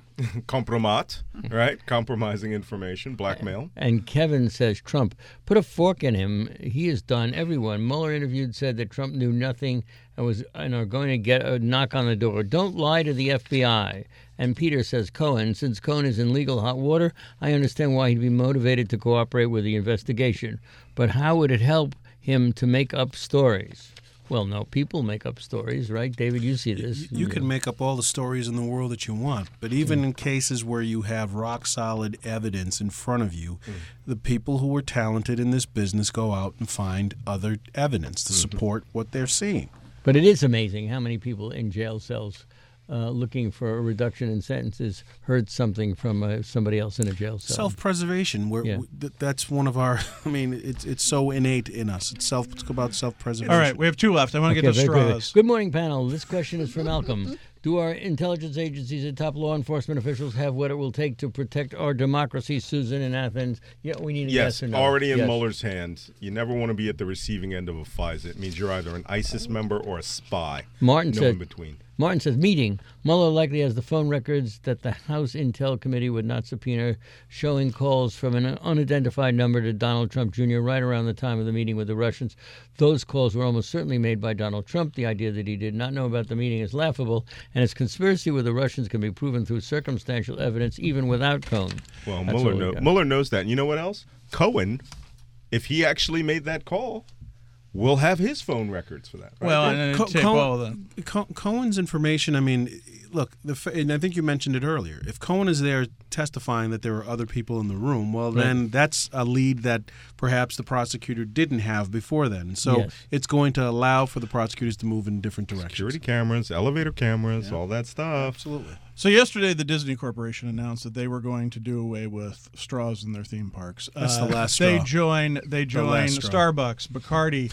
Compromat, right? Compromising information, blackmail. And Kevin says, Trump, put a fork in him. He has done everyone. Mueller interviewed said that Trump knew nothing and was and are going to get a knock on the door. Don't lie to the F B I. And Peter says, Cohen, since Cohen is in legal hot water, I understand why he'd be motivated to cooperate with the investigation. But how would it help him to make up stories? Well, no, people make up stories, right? David, you see this. You, you can make up all the stories in the world that you want, but even mm. in cases where you have rock-solid evidence in front of you, mm. the people who are talented in this business go out and find other evidence to mm-hmm. support what they're seeing. But it is amazing how many people in jail cells uh, looking for a reduction in sentences heard something from uh, somebody else in a jail cell. Self-preservation. We're, Yeah. we, th- that's one of our. I mean, it's it's so innate in us. It's self. It's about self-preservation. All right, we have two left. I want to get to very quickly. straws. Good morning, panel. This question is from Malcolm. Do our intelligence agencies and top law enforcement officials have what it will take to protect our democracy? Susan in Athens. Yeah, we need a yes, yes or no. already in yes. Mueller's hands. You never want to be at the receiving end of a FISA. It means you're either an ISIS member or a spy. Martin no said, in between. Martin says, meeting. Mueller likely has the phone records that the House Intel Committee would not subpoena, showing calls from an unidentified number to Donald Trump Junior right around the time of the meeting with the Russians. Those calls were almost certainly made by Donald Trump. The idea that he did not know about the meeting is laughable, and his conspiracy with the Russians can be proven through circumstantial evidence, even without Cohen. Well, That's Mueller, all we know, got. Mueller knows that. And you know what else? Cohen, if he actually made that call, will have his phone records for that. Right? Well, and Co- then tape Co- all of them. Co- Cohen's information, I mean, look, the, f- and I think you mentioned it earlier. If Cohen is there testifying that there were other people in the room, well, then that's a lead that perhaps the prosecutor didn't have before then. So Yes. it's going to allow for the prosecutors to move in different directions. Security cameras, elevator cameras, all that stuff. Absolutely. So yesterday, the Disney Corporation announced that they were going to do away with straws in their theme parks. That's the last They straw. join. They join last straw. Starbucks, Bacardi,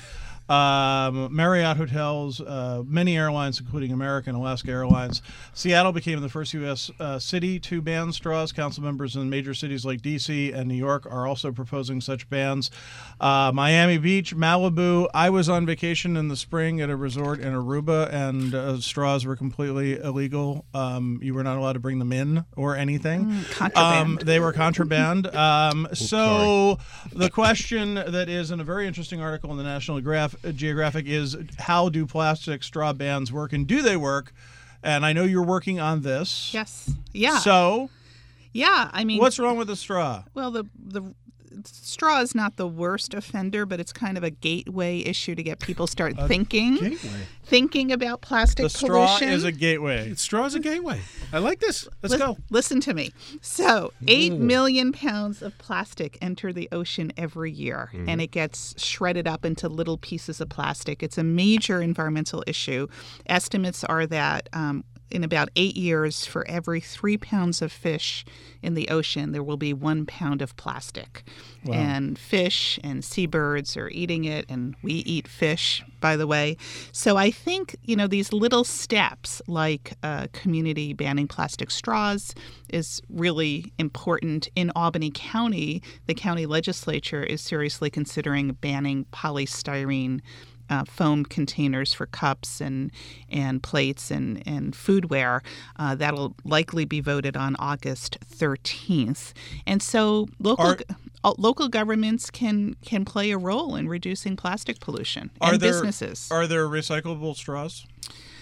um, Marriott hotels, uh, many airlines, including American, Alaska Airlines. Seattle became the first U S uh, city to ban straws. Council members in major cities like D C and New York are also proposing such bans. Uh, Miami Beach, Malibu. I was on vacation in the spring at a resort in Aruba, and uh, straws were completely illegal. Um, you were not allowed to bring them in or anything. contraband. Um, they were contraband. Um, so the question that is in a very interesting article in the National Geographic Geographic is, how do plastic straw bans work, and do they work? And I know you're working on this. Yes. Yeah. So yeah. I mean, what's wrong with the straw? well, the the straw is not the worst offender, but it's kind of a gateway issue to get people start thinking, Gateway. thinking about plastic The straw pollution. is a gateway. Straw is a gateway. I like this. Let's Lis- go. Listen to me. So, eight million pounds of plastic enter the ocean every year, and it gets shredded up into little pieces of plastic. It's a major environmental issue. Estimates are that um, in about eight years, for every three pounds of fish in the ocean, there will be one pound of plastic. And fish and seabirds are eating it, and we eat fish, by the way. So I think, you know, these little steps like uh, community banning plastic straws is really important. In Albany County, the county legislature is seriously considering banning polystyrene Uh, foam containers for cups and and plates and, and foodware. Uh, that'll likely be voted on August thirteenth. And so local Are- uh, local governments can can play a role in reducing plastic pollution Are and there businesses. are there recyclable straws?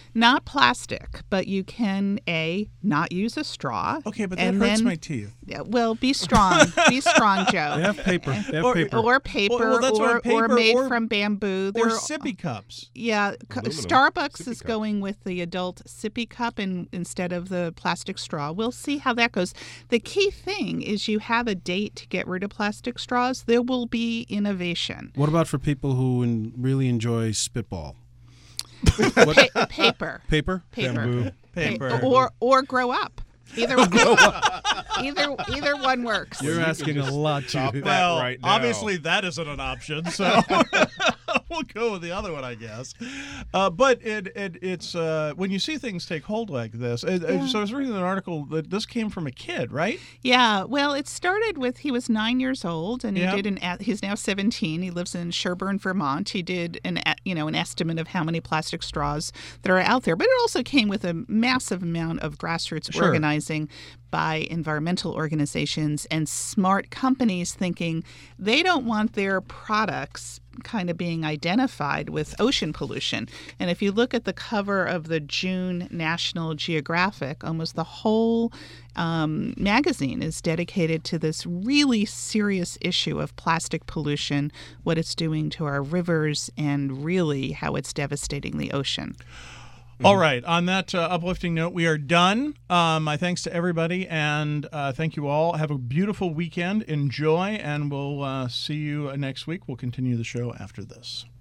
Not plastic, but you can a not use a straw. Okay, but that and hurts then, my teeth. Yeah, well, be strong. Be strong, Joe. They have paper. They have Or- paper. Or paper, Well, well, that's or, what, paper or made or- from bamboo. Or They're- sippy cups. Yeah, c- Aluminum Starbucks sippy is cup. going with the adult sippy cup in, instead of the plastic straw. We'll see how that goes. The key thing is you have a date to get rid of plastic straws. There will be innovation. What about for people who en- really enjoy spitball? Pa- paper, Paper? paper, Bamboo. Paper. Pa- or or grow up. Either either either one works. You're asking a lot, Stop Judy. that Well, right now. obviously that isn't an option, so we'll go with the other one, I guess. Uh, but it, it it's uh, when you see things take hold like this. It, it- Yeah. so I was reading an article that this came from a kid, right? Yeah, well, it started with he was nine years old, and he Yeah. did an. e- He's now seventeen. He lives in Sherburne, Vermont. He did an e- you know an estimate of how many plastic straws that are out there, but it also came with a massive amount of grassroots Sure. organizing by environmental organizations and smart companies thinking they don't want their products kind of being identified with ocean pollution. And if you look at the cover of the June National Geographic, almost the whole um, magazine is dedicated to this really serious issue of plastic pollution, what it's doing to our rivers, and really how it's devastating the ocean. All right. On that uh, uplifting note, we are done. Um, my thanks to everybody, and uh, thank you all. Have a beautiful weekend. Enjoy, and we'll uh, see you next week. We'll continue the show after this.